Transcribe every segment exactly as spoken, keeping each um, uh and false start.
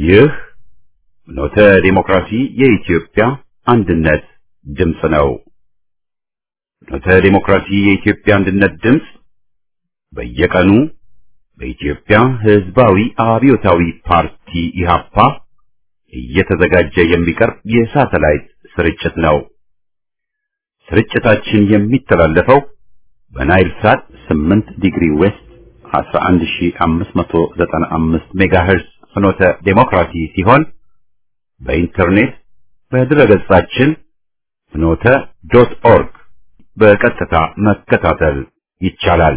ይህ ፍኖተ ዲሞክራሲ የኢትዮጵያ አንድነት ድምፅ ነው። ፍኖተ ዲሞክራሲ የኢትዮጵያ አንድነት ድምፅ በየቀኑ በኢትዮጵያ ሕዝባዊ አብዮታዊ ፓርቲ ኢህአፓ እየተዘጋጀ የሚቀርብ የሳተላይት ስርጭት ነው። ስርጭታችን የሚተላለፈው በናይል ሳት ስምንት ዲግሪ ዌስት አስራ አንድ ሺህ አምስት መቶ ዘጠና አምስት ሜጋሄርዝ ፍኖተ ዲሞክራሲ ሲሆን በኢንተርኔት በድረገጻችን ፍኖተ ዶት ኦርግ በቀጥታ መከታተል ይቻላል።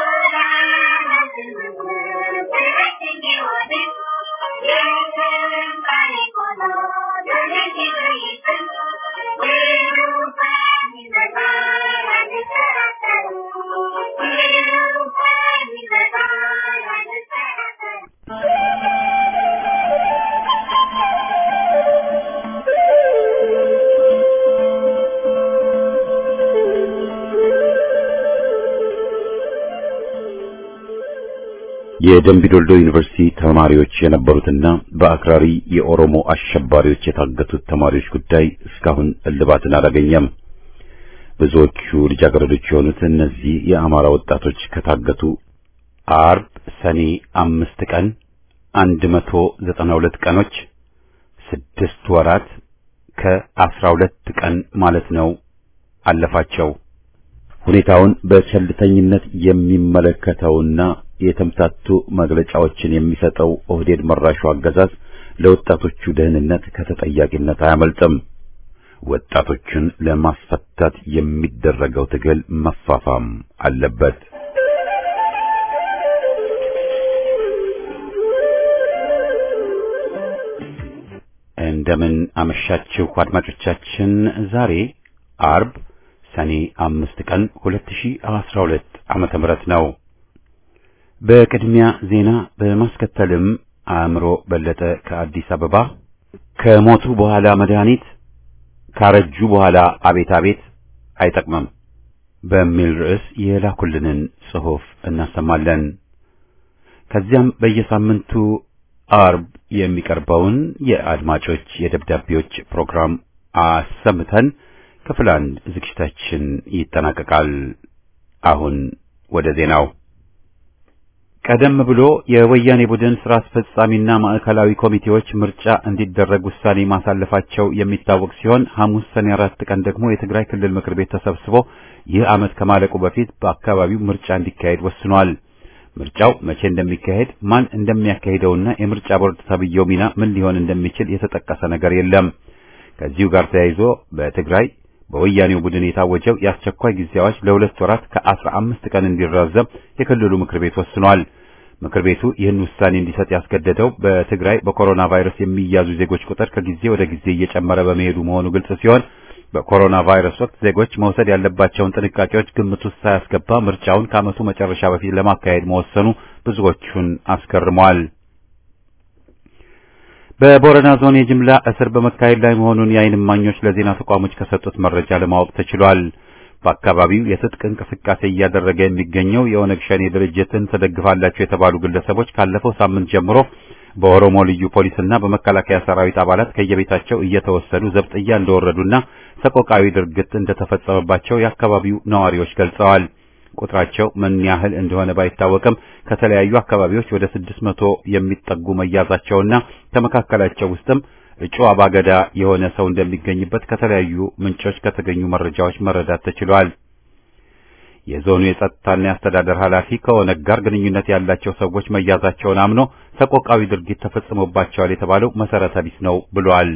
የደምቢዶልዶ ዩኒቨርሲቲ ተማሪዎች የነበሩትና በአክራሪ የኦሮሞ አሸባሪዎች የታገቱት ተማሪዎች ጉዳይ እስካሁን እልባትን አላገኘም። ብዙዎቹ ልጃገረዶች የሆኑት እነዚህ የአማራ ወጣቶች ከታገቱ አርብ ሰኔ አምስት ቀን አንድ መቶ ዘጠና ሁለት ቀኖች ስድስት ወራት ከአስራ ሁለት ቀን ማለት ነው አለፋቸው። ሁኔታውን በቸልተኝነት የሚመለከተውና የተምታቱ መግለጫዎችን የሚሰጠው ኦህዴድ መራሹ አገዛዝ ለወጣቶቹ ደህንነት ከተጠያቂነት አያመልጥም። ወጣቶቹን ለማስፈታት የሚደረገው ትግል መፋፋም አለበት። እንደምን አመሻችሁ አድማጮቻችን። ዛሬ አርብ ሰኔ አምስት ቀን ሁለት ሺህ አስራ ሁለት ዓመተ ምህረት ነው። በቅድሚያ ዜና በማስከተልም አእምሮ በለጠ ከአዲስ አበባ ከሞቱ በኋላ መድኃኒት ካረጁ በኋላ አቤት አቤት አይጠቅምም በሚል ርዕስ የላኩልንን ጽሑፍ እናሰማለን። ከዚያም በየሳምንቱ አርብ የሚቀርበውን የአድማጮች የደብዳቤዎች ፕሮግራም አሰምተን ክፍል አንድ ዝግጅታችን ይጠናቀቃል። አሁን ወደ ዜናው። ቀደም ብሎ የወያኔ ቡድን ስራ አስፈጻሚና ማዕከላዊ ኮሚቴዎች ምርጫ እንዲደረግ ውሳኔ ማሳለፋቸው የሚታወቅ ሲሆን ሐሙስ ሰኔ አራት ቀን ደግሞ የትግራይ ክልል ምክር ቤት ተሰብስቦ ይህ ዓመት ከማለቁ በፊት በአካባቢው ምርጫ እንዲካሄድ ወስኗል። ምርጫው መቼ እንደሚካሄድ፣ ማን እንደሚያካሂደውና የምርጫ ቦርድ ተብዬው ሚና ምን ሊሆን እንደሚችል የተጠቀሰ ነገር የለም። ከዚሁ ጋር ተያይዞ በትግራይ በወያኔው ቡድን የታወጀው የአስቸኳይ ጊዜ አዋጅ ለሁለት ወራት ከአስራ አምስት ቀን እንዲራዘም የክልሉ ምክር ቤት ወስኗል። ምክር ቤቱ ይህን ውሳኔ እንዲሰጥ ያስገደደው በትግራይ በኮሮና ቫይረስ የሚያዙ ዜጎች ቁጥር ከጊዜ ወደ ጊዜ እየጨመረ በመሄዱ መሆኑ ግልጽ ሲሆን በኮሮና ቫይረስ ወቅት ዜጎች መውሰድ ያለባቸውን ጥንቃቄዎች ግምት ውስጥ ሳያስገባ ምርጫውን ከዓመቱ መጨረሻ በፊት ለማካሄድ መወሰኑ ብዙዎቹን አስገርመዋል። በቦረና ዞን የጅምላ እስር በመካሄድ ላይ መሆኑን የዓይን እማኞች ለዜና ተቋሞች ከሰጡት መረጃ ለማወቅ ተችሏል። በአካባቢው የትጥቅ እንቅስቃሴ እያደረገ የሚገኘው የኦነግ ሸኔ ድርጅትን ተደግፋላቸው የተባሉ ግለሰቦች ካለፈው ሳምንት ጀምሮ በኦሮሞ ልዩ ፖሊስና በመከላከያ ሰራዊት አባላት ከየቤታቸው እየተወሰዱ ዘብጥያ እንደወረዱና ሰቆቃዊ ድርጊት እንደተፈጸመባቸው የአካባቢው ነዋሪዎች ገልጸዋል። ቁጥራቸው ምን ያህል እንደሆነ ባይታወቅም ከተለያዩ አካባቢዎች ወደ ስድስት መቶ የሚጠጉ መያዛቸውና ከመካከላቸው ውስጥም እጩ አባገዳ የሆነ ሰው እንደሚገኝበት ከተለያዩ ምንጮች ከተገኙ መረጃዎች መረዳት ተችሏል። የዞኑ የጸጥታና የአስተዳደር ኃላፊ ከኦነግ ጋር ግንኙነት ያላቸው ሰዎች መያዛቸውን አምኖ ሰቆቃዊ ድርጊት ተፈጽሞባቸዋል የተባለው መሰረተ ቢስ ነው ብሏል።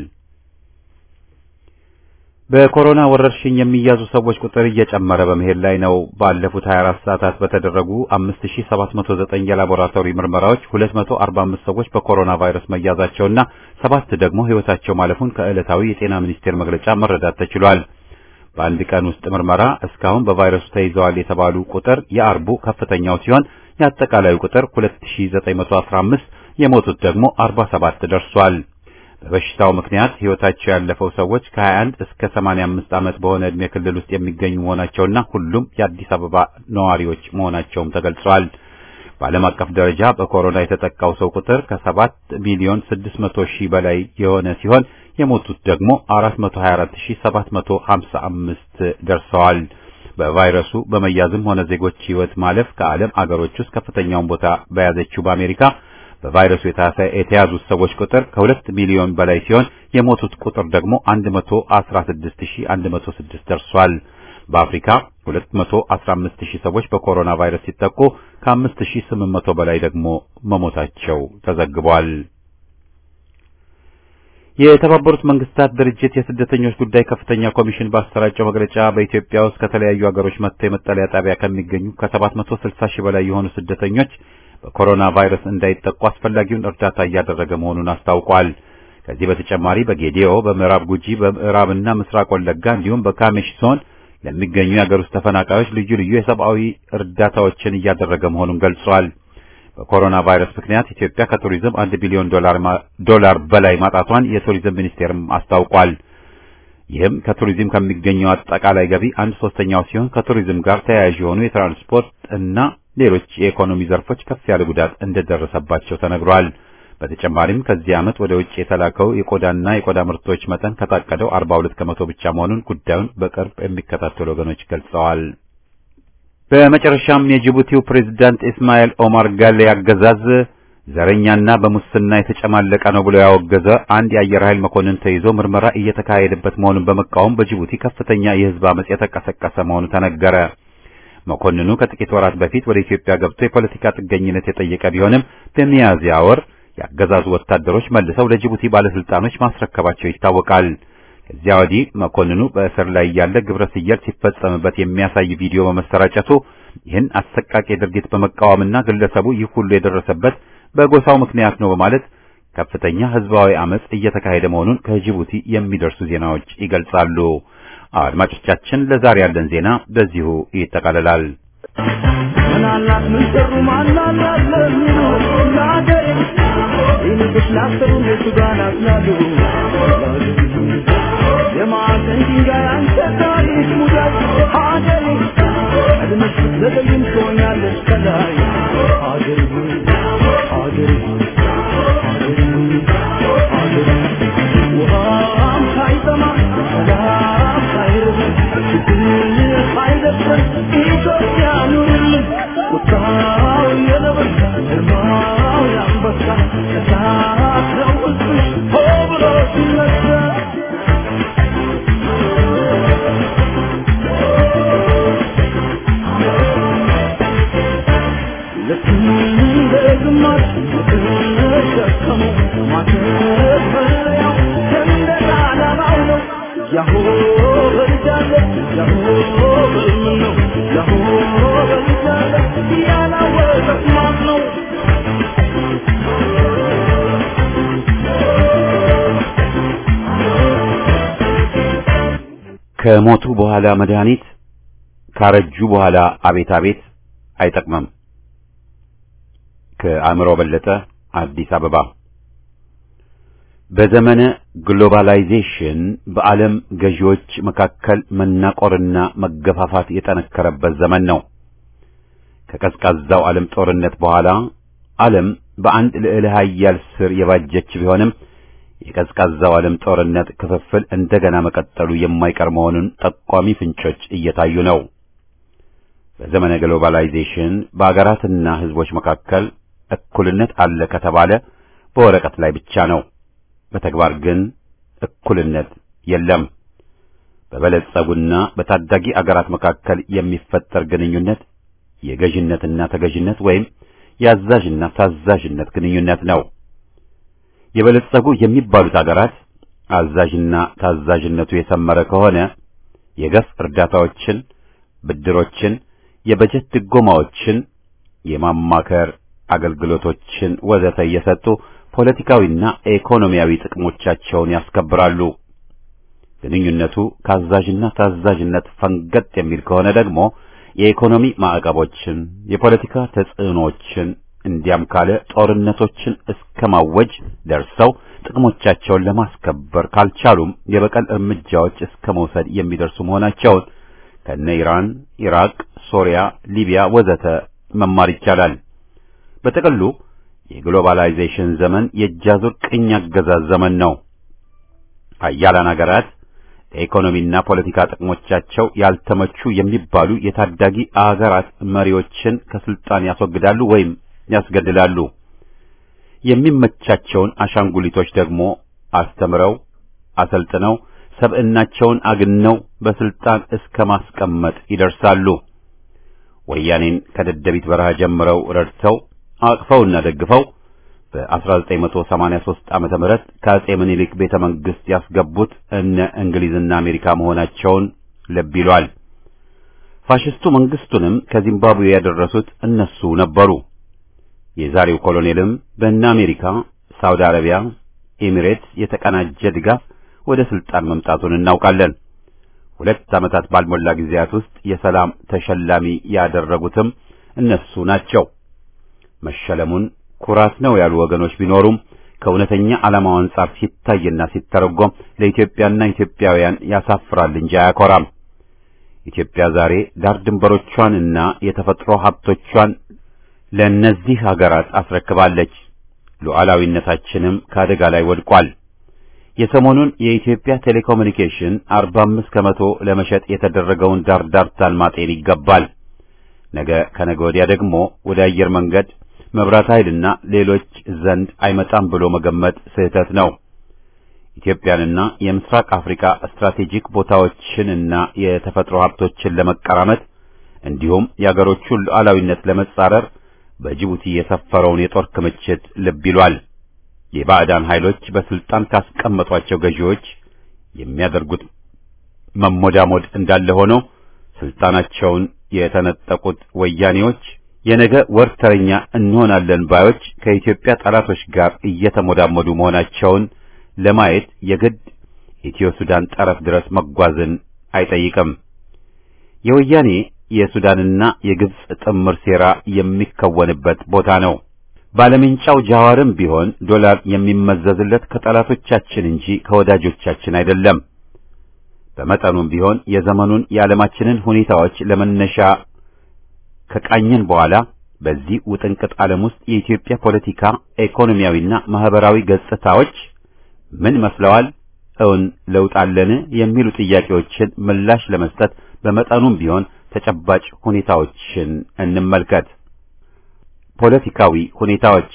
በኮሮና ወረርሽኝ የሚያዙ ሰዎች ቁጥር እየጨመረ በመሄድ ላይ ነው። ባለፉት ሀያ አራት ሰዓታት በተደረጉ አምስት ሺህ ሰባት መቶ ዘጠኝ የላቦራቶሪ ምርመራዎች ሁለት መቶ አርባ አምስት ሰዎች በኮሮና ቫይረስ መያዛቸውና ሰባት ደግሞ ሕይወታቸው ማለፉን ከዕለታዊ የጤና ሚኒስቴር መግለጫ መረዳት ተችሏል። በአንድ ቀን ውስጥ ምርመራ እስካሁን በቫይረሱ ተይዘዋል የተባሉ ቁጥር የአርቡ ከፍተኛው ሲሆን የአጠቃላዩ ቁጥር ሁለት ሺህ ዘጠኝ መቶ አስራ አምስት፣ የሞቱት ደግሞ አርባ ሰባት ደርሷል። በበሽታው ምክንያት ሕይወታቸው ያለፈው ሰዎች ከሀያ አንድ እስከ ሰማንያ አምስት ዓመት በሆነ ዕድሜ ክልል ውስጥ የሚገኙ መሆናቸውና ሁሉም የአዲስ አበባ ነዋሪዎች መሆናቸውም ተገልጿል። በዓለም አቀፍ ደረጃ በኮሮና የተጠቃው ሰው ቁጥር ከሰባት ሚሊዮን ስድስት መቶ ሺህ በላይ የሆነ ሲሆን የሞቱት ደግሞ አራት መቶ ሀያ አራት ሺህ ሰባት መቶ ሀምሳ አምስት ደርሰዋል። በቫይረሱ በመያዝም ሆነ ዜጎች ሕይወት ማለፍ ከዓለም አገሮች ውስጥ ከፍተኛውን ቦታ በያዘችው በአሜሪካ በቫይረሱ የተያዙት ሰዎች ቁጥር ከሁለት ሚሊዮን በላይ ሲሆን የሞቱት ቁጥር ደግሞ አንድ መቶ አስራ ስድስት ሺህ አንድ መቶ ስድስት ደርሷል። በአፍሪካ ሁለት መቶ አስራ አምስት ሺህ ሰዎች በኮሮና ቫይረስ ሲጠቁ ከአምስት ሺህ ስምንት መቶ በላይ ደግሞ መሞታቸው ተዘግቧል። የተባበሩት መንግስታት ድርጅት የስደተኞች ጉዳይ ከፍተኛ ኮሚሽን ባሰራጨው መግለጫ በኢትዮጵያ ውስጥ ከተለያዩ ሀገሮች መጥተው የመጠለያ ጣቢያ ከሚገኙ ከሰባት መቶ ስልሳ ሺህ በላይ የሆኑ ስደተኞች በኮሮና ቫይረስ እንዳይጠቁ አስፈላጊውን እርዳታ እያደረገ መሆኑን አስታውቋል። ከዚህ በተጨማሪ በጌዲዮ፣ በምዕራብ ጉጂ፣ በምዕራብና ምስራቅ ወለጋ እንዲሁም በካሜሽ ዞን ለሚገኙ የሀገር ውስጥ ተፈናቃዮች ልዩ ልዩ የሰብአዊ እርዳታዎችን እያደረገ መሆኑን ገልጿል። በኮሮና ቫይረስ ምክንያት ኢትዮጵያ ከቱሪዝም አንድ ቢሊዮን ዶላር ዶላር በላይ ማጣቷን የቱሪዝም ሚኒስቴርም አስታውቋል። ይህም ከቱሪዝም ከሚገኘው አጠቃላይ ገቢ አንድ ሶስተኛው ሲሆን ከቱሪዝም ጋር ተያያዥ የሆኑ የትራንስፖርት እና ሌሎች የኢኮኖሚ ዘርፎች ከፍ ያለ ጉዳት እንደደረሰባቸው ተነግሯል። በተጨማሪም ከዚህ ዓመት ወደ ውጭ የተላከው የቆዳና የቆዳ ምርቶች መጠን ከታቀደው አርባ ሁለት ከመቶ ብቻ መሆኑን ጉዳዩን በቅርብ የሚከታተሉ ወገኖች ገልጸዋል። በመጨረሻም የጅቡቲው ፕሬዝዳንት ኢስማኤል ኦማር ጋሌ አገዛዝ ዘረኛና በሙስና የተጨማለቀ ነው ብሎ ያወገዘ አንድ የአየር ኃይል መኮንን ተይዞ ምርመራ እየተካሄደበት መሆኑን በመቃወም በጅቡቲ ከፍተኛ የህዝብ አመጽ የተቀሰቀሰ መሆኑ ተነገረ። መኮንኑ ከጥቂት ወራት በፊት ወደ ኢትዮጵያ ገብቶ የፖለቲካ ጥገኝነት የጠየቀ ቢሆንም በሚያዝያ ወር ያገዛዙ ወታደሮች መልሰው ለጅቡቲ ባለስልጣኖች ማስረከባቸው ይታወቃል። ከዚያ ወዲህ መኮንኑ በእስር ላይ ያለ ግብረ ሰዶም ሲፈጸምበት የሚያሳይ ቪዲዮ በመሰራጨቱ ይህን አሰቃቂ ድርጊት በመቃወምና ግለሰቡ ይህ ሁሉ የደረሰበት በጎሳው ምክንያት ነው በማለት ከፍተኛ ህዝባዊ አመጽ እየተካሄደ መሆኑን ከጅቡቲ የሚደርሱ ዜናዎች ይገልጻሉ። አድማጮቻችን ለዛሬ ያለን ዜና በዚሁ ይጠቃልላል። ምናላት ምን ሰሩ ማናላት ለሚሉ ናገር ይንግስ ላሰሩ ለሱዳናት ናዱ የማዕዘን ድንጋይ አንተ ታሪክ ሙዳት ሀገሬ አድምሽ ዘገይም ትሆኛለሽ ከላይ ሀገሬ ሀገሬ ሀገሬ ውሃም ሳይጠማ ሰላም ሳይርብ ችግር ሳይደፍር ኢትዮጵያ ኑርልን ቁጣው የነብር ሕልማው የአንበሳ እሳት ነው ሕዝብሽ ሆ ብሎ ሲነሳ ለግማሽ ተሸከሙ ማተፈሪያው ሰንደቅ ዓላማው ነው ያሆ በልጃለ ያሆ በልምነው ያሆ በልጃለ ያላወቀት ማን ነው ከሞቱ በኋላ መድኃኒት ካረጁ በኋላ አቤት አቤት አይጠቅምም። ከአእምሮ በለጠ አዲስ አበባ። በዘመነ ግሎባላይዜሽን በዓለም ገዢዎች መካከል መናቆርና መገፋፋት የጠነከረበት ዘመን ነው። ከቀዝቃዛው ዓለም ጦርነት በኋላ ዓለም በአንድ ልዕለ ኃያል ስር የባጀች ቢሆንም የቀዝቃዛው ዓለም ጦርነት ክፍፍል እንደገና መቀጠሉ የማይቀር መሆኑን ጠቋሚ ፍንጮች እየታዩ ነው። በዘመነ ግሎባላይዜሽን በአገራትና ሕዝቦች መካከል እኩልነት አለ ከተባለ በወረቀት ላይ ብቻ ነው። በተግባር ግን እኩልነት የለም። በበለጸጉና በታዳጊ አገራት መካከል የሚፈጠር ግንኙነት የገዥነትና ተገዥነት ወይም የአዛዥና ታዛዥነት ግንኙነት ነው። የበለጸጉ የሚባሉት አገራት አዛዥና ታዛዥነቱ የሰመረ ከሆነ የገፍ እርዳታዎችን፣ ብድሮችን፣ የበጀት ድጎማዎችን፣ የማማከር አገልግሎቶችን ወዘተ እየሰጡ ፖለቲካዊና ኢኮኖሚያዊ ጥቅሞቻቸውን ያስከብራሉ። ግንኙነቱ ካዛዥና ታዛዥነት ፈንገጥ የሚል ከሆነ ደግሞ የኢኮኖሚ ማዕቀቦችን፣ የፖለቲካ ተጽዕኖዎችን እንዲያም ካለ ጦርነቶችን እስከማወጅ ደርሰው ጥቅሞቻቸውን ለማስከበር ካልቻሉም የበቀል እርምጃዎች እስከ መውሰድ የሚደርሱ መሆናቸውን ከነ ኢራን፣ ኢራቅ፣ ሶሪያ፣ ሊቢያ ወዘተ መማር ይቻላል። በጥቅሉ የግሎባላይዜሽን ዘመን የእጃዙር ቅኝ አገዛዝ ዘመን ነው። ሀያላን ሀገራት ለኢኮኖሚና ፖለቲካ ጥቅሞቻቸው ያልተመቹ የሚባሉ የታዳጊ አገራት መሪዎችን ከስልጣን ያስወግዳሉ ወይም ያስገድላሉ። የሚመቻቸውን አሻንጉሊቶች ደግሞ አስተምረው አሰልጥነው ሰብዕናቸውን አግነው በስልጣን እስከ ማስቀመጥ ይደርሳሉ። ወያኔን ከደደቢት በረሃ ጀምረው ረድተው አቅፈውና ደግፈው በ1983 ዓመተ ምህረት ከአጼ ምኒልክ ቤተ መንግስት ያስገቡት እነ እንግሊዝና አሜሪካ መሆናቸውን ልብ ይሏል። ፋሽስቱ መንግስቱንም ከዚምባብዌ ያደረሱት እነሱ ነበሩ። የዛሬው ኮሎኔልም በእነ አሜሪካ፣ ሳውዲ አረቢያ፣ ኤሚሬትስ የተቀናጀ ድጋፍ ወደ ስልጣን መምጣቱን እናውቃለን። ሁለት ዓመታት ባልሞላ ጊዜያት ውስጥ የሰላም ተሸላሚ ያደረጉትም እነሱ ናቸው። መሸለሙን ኩራት ነው ያሉ ወገኖች ቢኖሩም ከእውነተኛ ዓላማው አንጻር ሲታይና ሲተረጎም ለኢትዮጵያና ኢትዮጵያውያን ያሳፍራል እንጂ አያኮራም። ኢትዮጵያ ዛሬ ዳር ድንበሮቿንና የተፈጥሮ ሀብቶቿን ለእነዚህ ሀገራት አስረክባለች። ሉዓላዊነታችንም ከአደጋ ላይ ወድቋል። የሰሞኑን የኢትዮጵያ ቴሌኮሙኒኬሽን አርባ አምስት ከመቶ ለመሸጥ የተደረገውን ዳርዳርታን ማጤን ይገባል። ነገ ከነገ ወዲያ ደግሞ ወደ አየር መንገድ፣ መብራት ኃይልና ሌሎች ዘንድ አይመጣም ብሎ መገመት ስህተት ነው። ኢትዮጵያንና የምስራቅ አፍሪካ ስትራቴጂክ ቦታዎችንና የተፈጥሮ ሀብቶችን ለመቀራመት እንዲሁም የአገሮቹን ሉዓላዊነት ለመጻረር በጅቡቲ የሰፈረውን የጦር ክምችት ልብ ይሏል። የባዕዳን ኃይሎች በስልጣን ካስቀመጧቸው ገዢዎች የሚያደርጉት መሞዳሞድ እንዳለ ሆኖ ስልጣናቸውን የተነጠቁት ወያኔዎች የነገ ወርተረኛ እንሆናለን ባዮች ከኢትዮጵያ ጠላቶች ጋር እየተሞዳሞዱ መሆናቸውን ለማየት የግድ ኢትዮ ሱዳን ጠረፍ ድረስ መጓዝን አይጠይቅም። የወያኔ የሱዳንና የግብጽ ጥምር ሴራ የሚከወንበት ቦታ ነው። ባለምንጫው ጃዋርም ቢሆን ዶላር የሚመዘዝለት ከጠላቶቻችን እንጂ ከወዳጆቻችን አይደለም። በመጠኑም ቢሆን የዘመኑን የዓለማችንን ሁኔታዎች ለመነሻ ከቃኘን በኋላ በዚህ ውጥንቅጥ ዓለም ውስጥ የኢትዮጵያ ፖለቲካ፣ ኢኮኖሚያዊና ማህበራዊ ገጽታዎች ምን መስለዋል? እውን ለውጥ አለን? የሚሉ ጥያቄዎችን ምላሽ ለመስጠት በመጠኑም ቢሆን ተጨባጭ ሁኔታዎችን እንመልከት። ፖለቲካዊ ሁኔታዎች።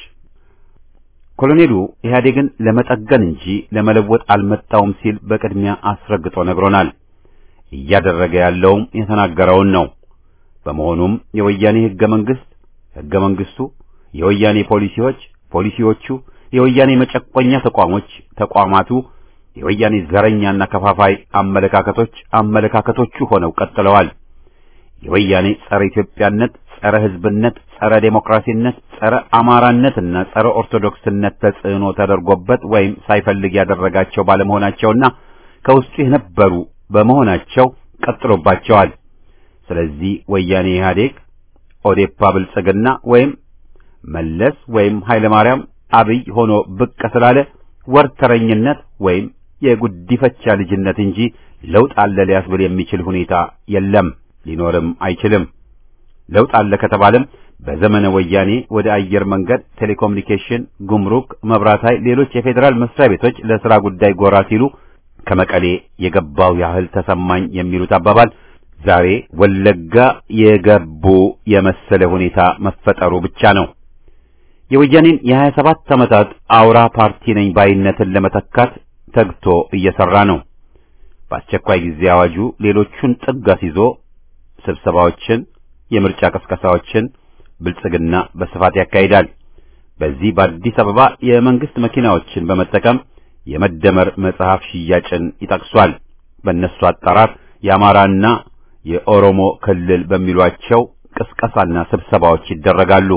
ኮሎኔሉ ኢህአዴግን ለመጠገን እንጂ ለመለወጥ አልመጣውም ሲል በቅድሚያ አስረግጦ ነግሮናል። እያደረገ ያለውም የተናገረውን ነው። በመሆኑም የወያኔ ህገ መንግስት፣ ህገ መንግስቱ፣ የወያኔ ፖሊሲዎች፣ ፖሊሲዎቹ፣ የወያኔ መጨቆኛ ተቋሞች፣ ተቋማቱ፣ የወያኔ ዘረኛና ከፋፋይ አመለካከቶች፣ አመለካከቶቹ ሆነው ቀጥለዋል። የወያኔ ጸረ ኢትዮጵያነት፣ ጸረ ህዝብነት፣ ጸረ ዴሞክራሲነት፣ ጸረ አማራነትና ጸረ ኦርቶዶክስነት ተጽዕኖ ተደርጎበት ወይም ሳይፈልግ ያደረጋቸው ባለመሆናቸውና ከውስጡ የነበሩ በመሆናቸው ቀጥሎባቸዋል። ስለዚህ ወያኔ ኢህአዴግ፣ ኦዴፓ፣ ብልጽግና ወይም መለስ ወይም ኃይለ ማርያም አብይ ሆኖ ብቅ ስላለ ወርተረኝነት ወይም የጉዲፈቻ ልጅነት እንጂ ለውጥ አለ ሊያስብል የሚችል ሁኔታ የለም፣ ሊኖርም አይችልም። ለውጥ አለ ከተባለም በዘመነ ወያኔ ወደ አየር መንገድ፣ ቴሌኮሙኒኬሽን፣ ጉምሩክ፣ መብራት ኃይል፣ ሌሎች የፌዴራል መስሪያ ቤቶች ለሥራ ጉዳይ ጎራ ሲሉ ከመቀሌ የገባው ያህል ተሰማኝ የሚሉት አባባል ዛሬ ወለጋ የገቡ የመሰለ ሁኔታ መፈጠሩ ብቻ ነው። የወያኔን የሀያ ሰባት ዓመታት አውራ ፓርቲ ነኝ ባይነትን ለመተካት ተግቶ እየሰራ ነው። በአስቸኳይ ጊዜ አዋጁ ሌሎቹን ጥግ አስይዞ ስብሰባዎችን፣ የምርጫ ቅስቀሳዎችን ብልጽግና በስፋት ያካሂዳል። በዚህ በአዲስ አበባ የመንግስት መኪናዎችን በመጠቀም የመደመር መጽሐፍ ሽያጭን ይጠቅሷል። በእነሱ አጠራር የአማራና የኦሮሞ ክልል በሚሏቸው ቅስቀሳና ስብሰባዎች ይደረጋሉ።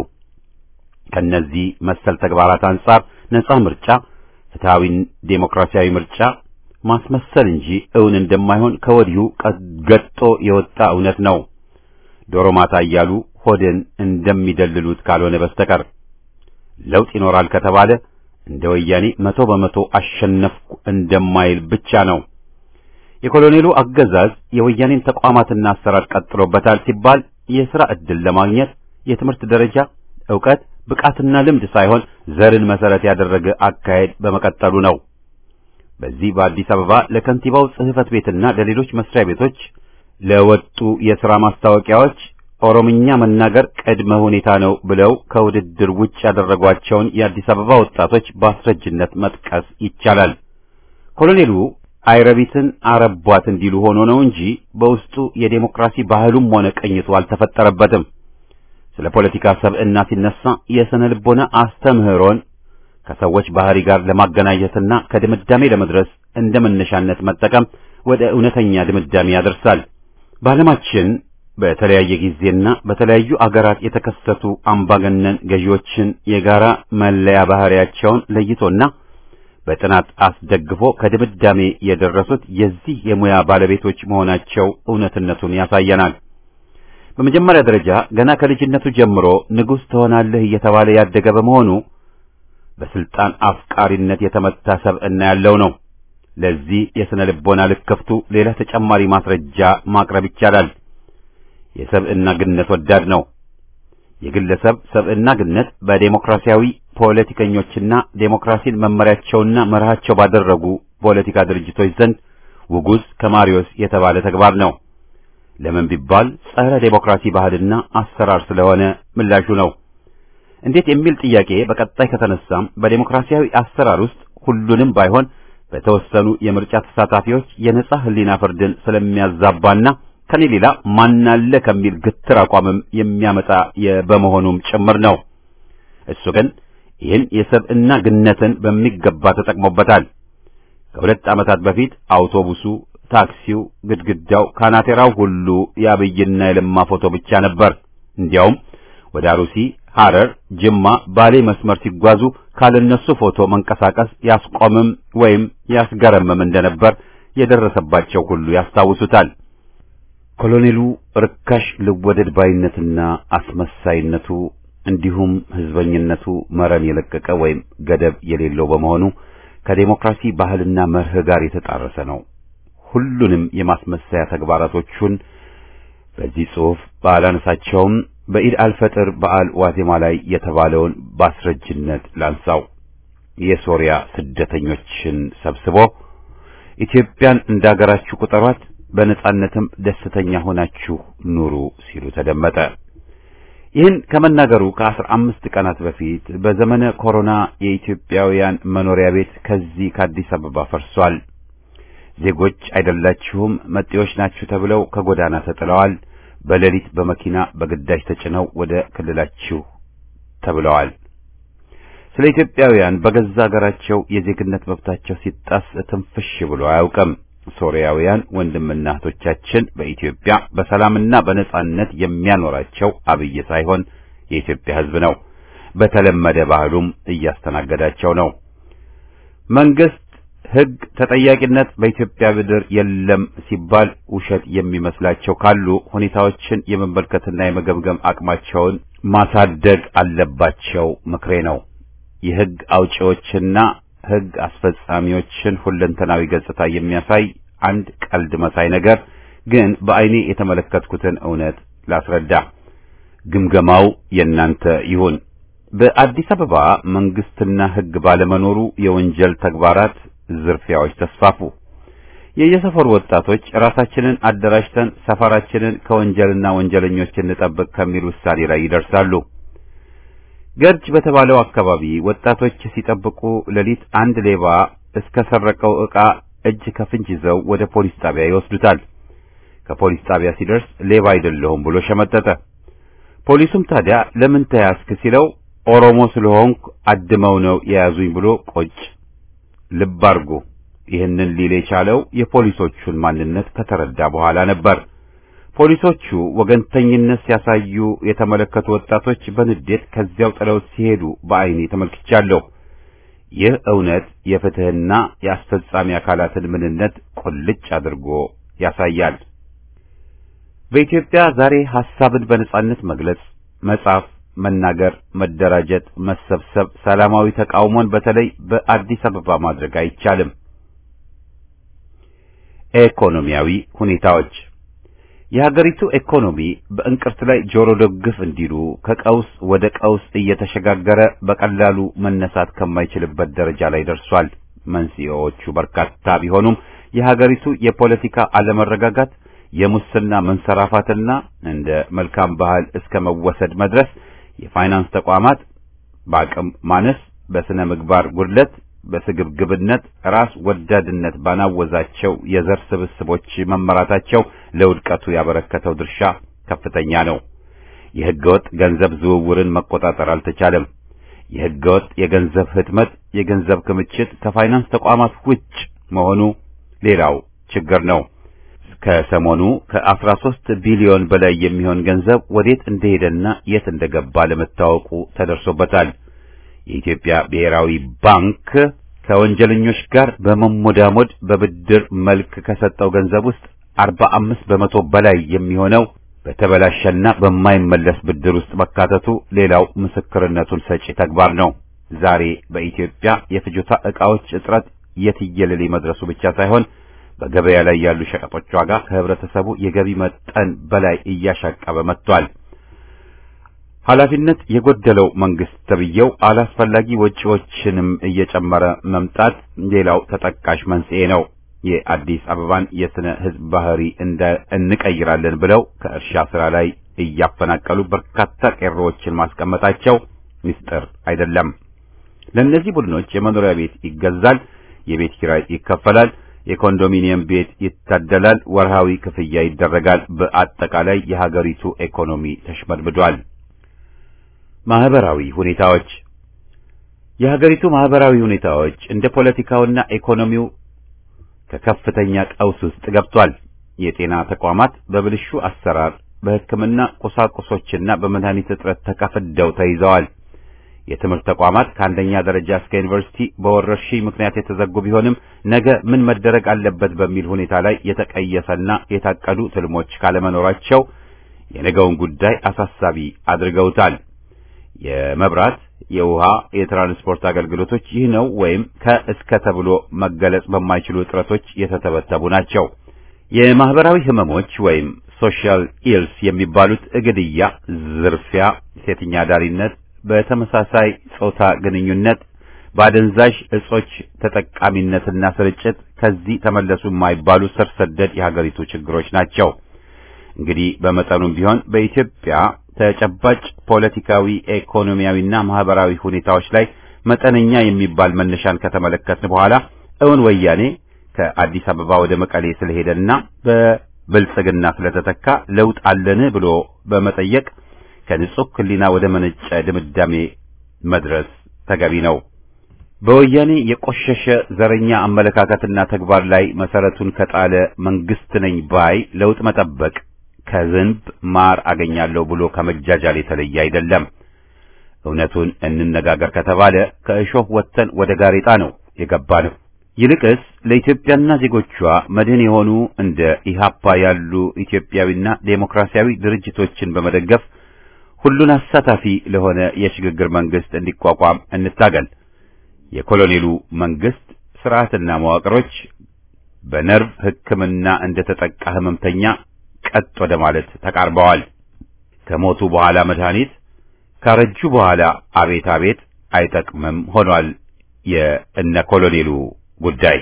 ከነዚህ መሰል ተግባራት አንጻር ነጻ ምርጫ፣ ፍትሃዊ ዴሞክራሲያዊ ምርጫ ማስመሰል እንጂ እውን እንደማይሆን ከወዲሁ ገጦ የወጣ እውነት ነው። ዶሮ ማታ እያሉ ሆድን እንደሚደልሉት ካልሆነ በስተቀር ለውጥ ይኖራል ከተባለ እንደ ወያኔ መቶ በመቶ አሸነፍኩ እንደማይል ብቻ ነው። የኮሎኔሉ አገዛዝ የወያኔን ተቋማትና አሰራር ቀጥሎበታል ሲባል የሥራ ዕድል ለማግኘት የትምህርት ደረጃ፣ ዕውቀት ብቃትና ልምድ ሳይሆን ዘርን መሰረት ያደረገ አካሄድ በመቀጠሉ ነው። በዚህ በአዲስ አበባ ለከንቲባው ጽሕፈት ቤትና ለሌሎች መስሪያ ቤቶች ለወጡ የሥራ ማስታወቂያዎች ኦሮምኛ መናገር ቅድመ ሁኔታ ነው ብለው ከውድድር ውጭ ያደረጓቸውን የአዲስ አበባ ወጣቶች በአስረጅነት መጥቀስ ይቻላል። ኮሎኔሉ አይረቢትን አረቧት እንዲሉ ሆኖ ነው እንጂ በውስጡ የዴሞክራሲ ባህሉም ሆነ ቅኝቱ አልተፈጠረበትም። ስለ ፖለቲካ ሰብዕና ሲነሳ የስነ ልቦና አስተምህሮን ከሰዎች ባህሪ ጋር ለማገናኘትና ከድምዳሜ ለመድረስ እንደ መነሻነት መጠቀም ወደ እውነተኛ ድምዳሜ ያደርሳል። በዓለማችን በተለያየ ጊዜና በተለያዩ አገራት የተከሰቱ አምባገነን ገዢዎችን የጋራ መለያ ባህሪያቸውን ለይቶና በጥናት አስደግፎ ከድምዳሜ የደረሱት የዚህ የሙያ ባለቤቶች መሆናቸው እውነትነቱን ያሳየናል። በመጀመሪያ ደረጃ ገና ከልጅነቱ ጀምሮ ንጉሥ ትሆናለህ እየተባለ ያደገ በመሆኑ በስልጣን አፍቃሪነት የተመታ ሰብዕና ያለው ነው። ለዚህ የስነ ልቦና ልክፍቱ ሌላ ተጨማሪ ማስረጃ ማቅረብ ይቻላል። የሰብዕና ግነት ወዳድ ነው። የግለሰብ ሰብዕና ግነት በዴሞክራሲያዊ ፖለቲከኞችና ዴሞክራሲን መመሪያቸውና መርሃቸው ባደረጉ ፖለቲካ ድርጅቶች ዘንድ ውጉዝ ከማሪዮስ የተባለ ተግባር ነው። ለምን ቢባል ጸረ ዴሞክራሲ ባህልና አሰራር ስለሆነ ምላሹ ነው። እንዴት የሚል ጥያቄ በቀጣይ ከተነሳም በዴሞክራሲያዊ አሰራር ውስጥ ሁሉንም ባይሆን በተወሰኑ የምርጫ ተሳታፊዎች የነጻ ህሊና ፍርድን ስለሚያዛባና ከኔ ሌላ ማናለ ከሚል ግትር አቋምም የሚያመጣ በመሆኑም ጭምር ነው። እሱ ግን ይህን የሰብዕና ግነትን በሚገባ ተጠቅሞበታል። ከሁለት ዓመታት በፊት አውቶቡሱ፣ ታክሲው፣ ግድግዳው፣ ካናቴራው ሁሉ የአብይና የለማ ፎቶ ብቻ ነበር። እንዲያውም ወደ አሩሲ፣ ሐረር፣ ጅማ፣ ባሌ መስመር ሲጓዙ ካለነሱ ፎቶ መንቀሳቀስ ያስቆምም ወይም ያስገረምም እንደነበር የደረሰባቸው ሁሉ ያስታውሱታል። ኮሎኔሉ ርካሽ ልወደድ ባይነትና አስመሳይነቱ እንዲሁም ህዝበኝነቱ መረን የለቀቀ ወይም ገደብ የሌለው በመሆኑ ከዴሞክራሲ ባህልና መርህ ጋር የተጣረሰ ነው። ሁሉንም የማስመሰያ ተግባራቶቹን በዚህ ጽሑፍ ባላነሳቸውም በኢድ አልፈጥር በዓል ዋዜማ ላይ የተባለውን ባስረጅነት ላንሳው። የሶሪያ ስደተኞችን ሰብስቦ ኢትዮጵያን እንዳገራችሁ ቁጠሯት፣ በነጻነትም ደስተኛ ሆናችሁ ኑሩ ሲሉ ተደመጠ። ይህን ከመናገሩ ከአስራ አምስት ቀናት በፊት በዘመነ ኮሮና የኢትዮጵያውያን መኖሪያ ቤት ከዚህ ከአዲስ አበባ ፈርሷል። ዜጎች አይደላችሁም መጤዎች ናችሁ ተብለው ከጎዳና ተጥለዋል። በሌሊት በመኪና በግዳጅ ተጭነው ወደ ክልላችሁ ተብለዋል። ስለ ኢትዮጵያውያን በገዛ ሀገራቸው የዜግነት መብታቸው ሲጣስ ትንፍሽ ብሎ አያውቅም። ሶሪያውያን ወንድምና እህቶቻችን በኢትዮጵያ በሰላምና በነጻነት የሚያኖራቸው አብይ ሳይሆን የኢትዮጵያ ሕዝብ ነው። በተለመደ ባህሉም እያስተናገዳቸው ነው። መንግስት፣ ሕግ፣ ተጠያቂነት በኢትዮጵያ ምድር የለም ሲባል ውሸት የሚመስላቸው ካሉ ሁኔታዎችን የመመልከትና የመገምገም አቅማቸውን ማሳደግ አለባቸው ምክሬ ነው። የሕግ አውጪዎችና ሕግ አስፈጻሚዎችን ሁለንተናዊ ገጽታ የሚያሳይ አንድ ቀልድ መሳይ ነገር ግን በአይኔ የተመለከትኩትን እውነት ላስረዳ። ግምገማው የናንተ ይሁን። በአዲስ አበባ መንግስትና ሕግ ባለመኖሩ የወንጀል ተግባራት፣ ዝርፊያዎች ተስፋፉ። የየሰፈሩ ወጣቶች ራሳችንን አደራጅተን ሰፈራችንን ከወንጀልና ወንጀለኞች እንጠብቅ ከሚል ውሳኔ ላይ ይደርሳሉ። ገርጅ በተባለው አካባቢ ወጣቶች ሲጠብቁ ሌሊት አንድ ሌባ እስከ ሰረቀው ዕቃ እጅ ከፍንጅ ይዘው ወደ ፖሊስ ጣቢያ ይወስዱታል። ከፖሊስ ጣቢያ ሲደርስ ሌባ አይደለሁም ብሎ ሸመጠጠ። ፖሊሱም ታዲያ ለምን ተያዝክ ሲለው ኦሮሞ ስለሆንኩ አድመው ነው የያዙኝ ብሎ ቆጭ። ልብ አድርጉ፣ ይህንን ሊል የቻለው የፖሊሶቹን ማንነት ከተረዳ በኋላ ነበር። ፖሊሶቹ ወገንተኝነት ሲያሳዩ የተመለከቱ ወጣቶች በንዴት ከዚያው ጥለው ሲሄዱ በአይኔ ተመልክቻለሁ። ይህ እውነት የፍትህና የአስፈጻሚ አካላትን ምንነት ቁልጭ አድርጎ ያሳያል። በኢትዮጵያ ዛሬ ሐሳብን በነጻነት መግለጽ፣ መጻፍ፣ መናገር፣ መደራጀት፣ መሰብሰብ፣ ሰላማዊ ተቃውሞን በተለይ በአዲስ አበባ ማድረግ አይቻልም። ኢኮኖሚያዊ ሁኔታዎች የሀገሪቱ ኢኮኖሚ በእንቅርት ላይ ጆሮ ደግፍ እንዲሉ ከቀውስ ወደ ቀውስ እየተሸጋገረ በቀላሉ መነሳት ከማይችልበት ደረጃ ላይ ደርሷል። መንስኤዎቹ በርካታ ቢሆኑም የሀገሪቱ የፖለቲካ አለመረጋጋት፣ የሙስና መንሰራፋትና እንደ መልካም ባህል እስከ መወሰድ መድረስ፣ የፋይናንስ ተቋማት በአቅም ማነስ፣ በስነ ምግባር ጉድለት፣ በስግብግብነት ራስ ወዳድነት ባናወዛቸው የዘር ስብስቦች መመራታቸው ለውድቀቱ ያበረከተው ድርሻ ከፍተኛ ነው። የህገወጥ ገንዘብ ዝውውርን መቆጣጠር አልተቻለም። የህገወጥ የገንዘብ ህትመት፣ የገንዘብ ክምችት ከፋይናንስ ተቋማት ውጭ መሆኑ ሌላው ችግር ነው። ከሰሞኑ ከአስራ ሦስት ቢሊዮን በላይ የሚሆን ገንዘብ ወዴት እንደሄደና የት እንደገባ ለመታወቁ ተደርሶበታል። የኢትዮጵያ ብሔራዊ ባንክ ከወንጀለኞች ጋር በመሞዳሞድ በብድር መልክ ከሰጠው ገንዘብ ውስጥ አርባ አምስት በመቶ በላይ የሚሆነው በተበላሸና በማይመለስ ብድር ውስጥ መካተቱ ሌላው ምስክርነቱን ሰጪ ተግባር ነው። ዛሬ በኢትዮጵያ የፍጆታ ዕቃዎች እጥረት የትየለሌ መድረሱ ብቻ ሳይሆን በገበያ ላይ ያሉ ሸቀጦች ዋጋ ከህብረተሰቡ የገቢ መጠን በላይ እያሻቀበ መጥቷል። ኃላፊነት የጎደለው መንግስት ተብየው አላስፈላጊ ወጪዎችንም እየጨመረ መምጣት ሌላው ተጠቃሽ መንስኤ ነው። የአዲስ አበባን የስነ ህዝብ ባህሪ እንቀይራለን ብለው ከእርሻ ስራ ላይ እያፈናቀሉ በርካታ ቄሮዎችን ማስቀመጣቸው ምስጢር አይደለም። ለእነዚህ ቡድኖች የመኖሪያ ቤት ይገዛል፣ የቤት ኪራይ ይከፈላል፣ የኮንዶሚኒየም ቤት ይታደላል፣ ወርሃዊ ክፍያ ይደረጋል። በአጠቃላይ የሀገሪቱ ኢኮኖሚ ተሽመድምዷል። ማህበራዊ ሁኔታዎች የሀገሪቱ ማህበራዊ ሁኔታዎች እንደ ፖለቲካውና ኢኮኖሚው ከከፍተኛ ቀውስ ውስጥ ገብቷል። የጤና ተቋማት በብልሹ አሰራር፣ በሕክምና ቁሳቁሶችና በመድኃኒት እጥረት ተከፍደው ተይዘዋል። የትምህርት ተቋማት ከአንደኛ ደረጃ እስከ ዩኒቨርሲቲ በወረርሽኝ ምክንያት የተዘጉ ቢሆንም ነገ ምን መደረግ አለበት በሚል ሁኔታ ላይ የተቀየሰና የታቀዱ ትልሞች ካለመኖራቸው የነገውን ጉዳይ አሳሳቢ አድርገውታል። የመብራት፣ የውሃ፣ የትራንስፖርት አገልግሎቶች ይህ ነው ወይም ከእስከ ተብሎ መገለጽ በማይችሉ እጥረቶች የተተበተቡ ናቸው። የማህበራዊ ህመሞች ወይም ሶሻል ኢልስ የሚባሉት ግድያ፣ ዝርፊያ፣ ሴተኛ አዳሪነት፣ በተመሳሳይ ጾታ ግንኙነት፣ ባደንዛዥ እጾች ተጠቃሚነትና ስርጭት ከዚህ ተመለሱ የማይባሉ ስር ሰደድ የሀገሪቱ ችግሮች ናቸው። እንግዲህ በመጠኑም ቢሆን በኢትዮጵያ ተጨባጭ ፖለቲካዊ፣ ኢኮኖሚያዊና ማህበራዊ ሁኔታዎች ላይ መጠነኛ የሚባል መነሻን ከተመለከትን በኋላ እውን ወያኔ ከአዲስ አበባ ወደ መቀሌ ስለሄደና በብልጽግና ስለተተካ ለውጥ አለን ብሎ በመጠየቅ ከንጹህ ሕሊና ወደ መነጨ ድምዳሜ መድረስ ተገቢ ነው። በወያኔ የቆሸሸ ዘረኛ አመለካከትና ተግባር ላይ መሰረቱን ከጣለ መንግስት ነኝ ባይ ለውጥ መጠበቅ ከዝንብ ማር አገኛለሁ ብሎ ከመጃጃል የተለየ አይደለም። እውነቱን እንነጋገር ከተባለ ከእሾህ ወጥተን ወደ ጋሬጣ ነው የገባነው። ይልቅስ ለኢትዮጵያና ዜጎቿ መድህን የሆኑ እንደ ኢሃፓ ያሉ ኢትዮጵያዊና ዴሞክራሲያዊ ድርጅቶችን በመደገፍ ሁሉን አሳታፊ ለሆነ የሽግግር መንግስት እንዲቋቋም እንታገል። የኮሎኔሉ መንግስት ስርዓትና መዋቅሮች በነርቭ ሕክምና እንደተጠቃ ህመምተኛ ቀጥ ወደ ማለት ተቃርበዋል። ከሞቱ በኋላ መድኃኒት፣ ካረጁ በኋላ አቤት አቤት አይጠቅምም ሆኗል የእነ ኮሎኔሉ ጉዳይ።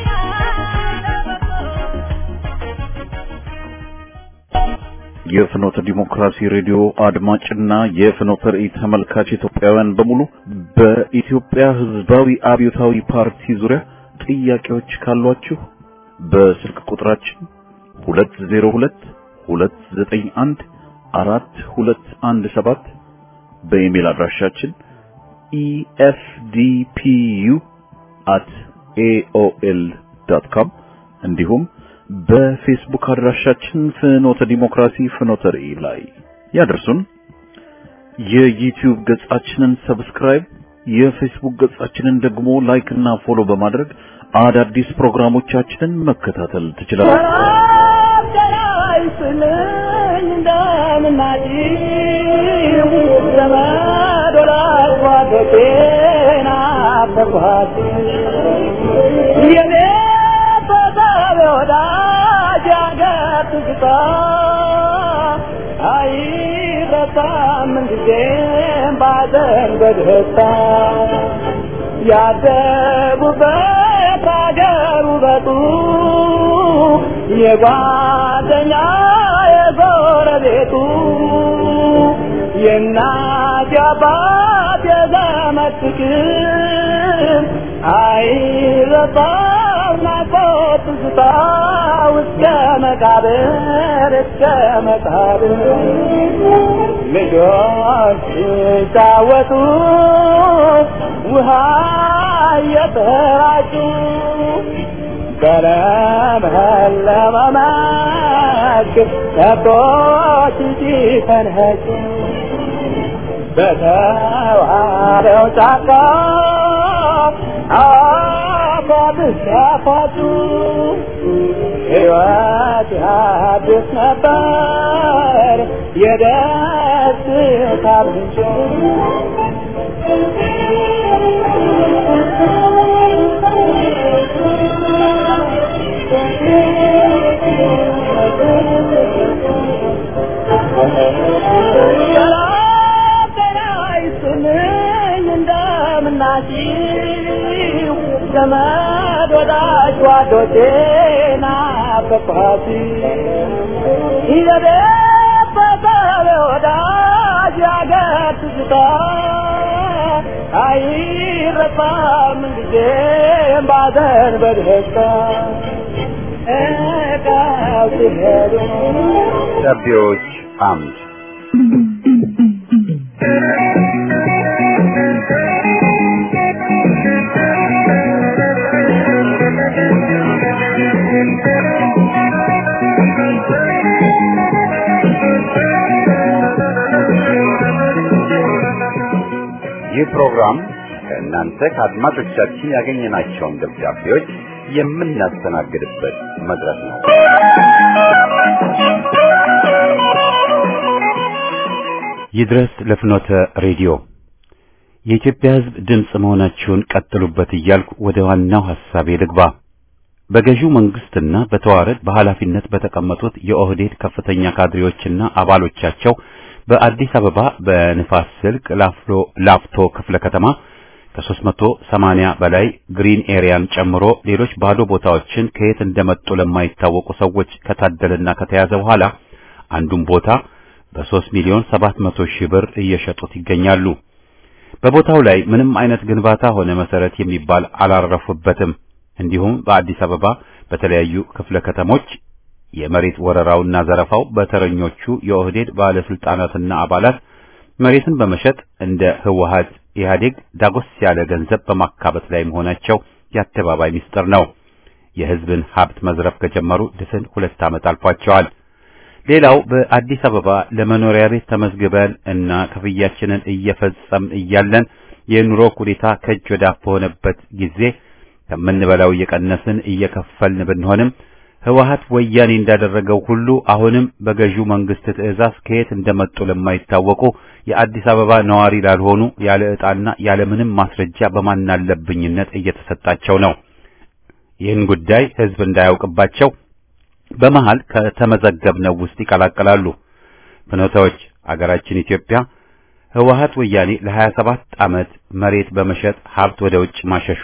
የፍኖተ የፍኖተ ዲሞክራሲ ሬዲዮ አድማጭና የፍኖተ ራእይ ተመልካች ኢትዮጵያውያን በሙሉ በኢትዮጵያ ሕዝባዊ አብዮታዊ ፓርቲ ዙሪያ ጥያቄዎች ካሏችሁ በስልክ ቁጥራችን ሁለት ዜሮ ሁለት ሁለት ዘጠኝ አንድ አራት ሁለት አንድ ሰባት በኢሜል አድራሻችን e f d p u at a o l dot com እንዲሁም በፌስቡክ አድራሻችን ፍኖተ ዲሞክራሲ ፍኖተ ራእይ ላይ ያደርሱን። የዩቲዩብ ገጻችንን ሰብስክራይብ፣ የፌስቡክ ገጻችንን ደግሞ ላይክ እና ፎሎ በማድረግ አዳዲስ ፕሮግራሞቻችንን መከታተል ትችላላችሁ። አይ በጣም እንግዲህ ባደን በደስታ ያደጉበት አገሩ በጡ የጓደኛ የጎረቤቱ የእናት የአባት የዘመድ ፍቅር አይ በጣም ናፍቆት ትዝታ እስከ መቃብር እስከ መቃብር ልጆች ሲጫወቱ ውሃ እየተራጩ በለመለመ መስክ ከብቶች ሲፈንጩ በተዋበው ጫካ አባብስ ያፋጩ ሕይወት ያድስ ነበር የደስታ ምንጭ። ዘመድ ወዳጅ ጓዶቼ ናፈቅኋት ይዘቤት ወዳጅ ያገር ትዝታ አይረሳም ጊዜም ባዘን በደስታ እቃው ሲሄዱ ደብዮች አምድ ይህ ፕሮግራም ከእናንተ ከአድማጮቻችን ያገኘናቸውን ደብዳቤዎች የምናስተናግድበት መድረክ ነው። ይድረስ ለፍኖተ ሬዲዮ የኢትዮጵያ ሕዝብ ድምጽ መሆናችሁን ቀጥሉበት እያልኩ ወደ ዋናው ሐሳቤ ልግባ። በገዢው መንግስትና በተዋረድ በኃላፊነት በተቀመጡት የኦህዴድ ከፍተኛ ካድሬዎችና አባሎቻቸው በአዲስ አበባ በንፋስ ስልክ ላፍቶ ላፍቶ ክፍለ ከተማ ከሦስት መቶ ሰማንያ በላይ ግሪን ኤሪያን ጨምሮ ሌሎች ባዶ ቦታዎችን ከየት እንደመጡ ለማይታወቁ ሰዎች ከታደለና ከተያዘ በኋላ አንዱን ቦታ በሶስት ሚሊዮን ሰባት መቶ ሺህ ብር እየሸጡት ይገኛሉ። በቦታው ላይ ምንም አይነት ግንባታ ሆነ መሰረት የሚባል አላረፉበትም። እንዲሁም በአዲስ አበባ በተለያዩ ክፍለ ከተሞች የመሬት ወረራውና ዘረፋው በተረኞቹ የኦህዴድ ባለስልጣናትና አባላት መሬትን በመሸጥ እንደ ህወሓት ኢህአዴግ ዳጎስ ያለ ገንዘብ በማካበት ላይ መሆናቸው የአደባባይ ሚስጥር ነው። የህዝብን ሀብት መዝረፍ ከጀመሩ ድፍን ሁለት ዓመት አልፏቸዋል። ሌላው በአዲስ አበባ ለመኖሪያ ቤት ተመዝግበን እና ክፍያችንን እየፈጸም እያለን የኑሮ ሁኔታ ከእጅ ወደ አፍ በሆነበት ጊዜ ከምንበላው እየቀነስን እየከፈልን ብንሆንም ህወሓት ወያኔ እንዳደረገው ሁሉ አሁንም በገዢው መንግስት ትዕዛዝ ከየት እንደመጡ ለማይታወቁ የአዲስ አበባ ነዋሪ ላልሆኑ ያለ ዕጣና ያለ ምንም ማስረጃ በማናለብኝነት እየተሰጣቸው ነው። ይህን ጉዳይ ህዝብ እንዳያውቅባቸው በመሃል ከተመዘገብነው ውስጥ ይቀላቀላሉ። ፍኖታዎች አገራችን ኢትዮጵያ ህወሓት ወያኔ ለሀያ ሰባት ዓመት መሬት በመሸጥ ሀብት ወደ ውጭ ማሸሹ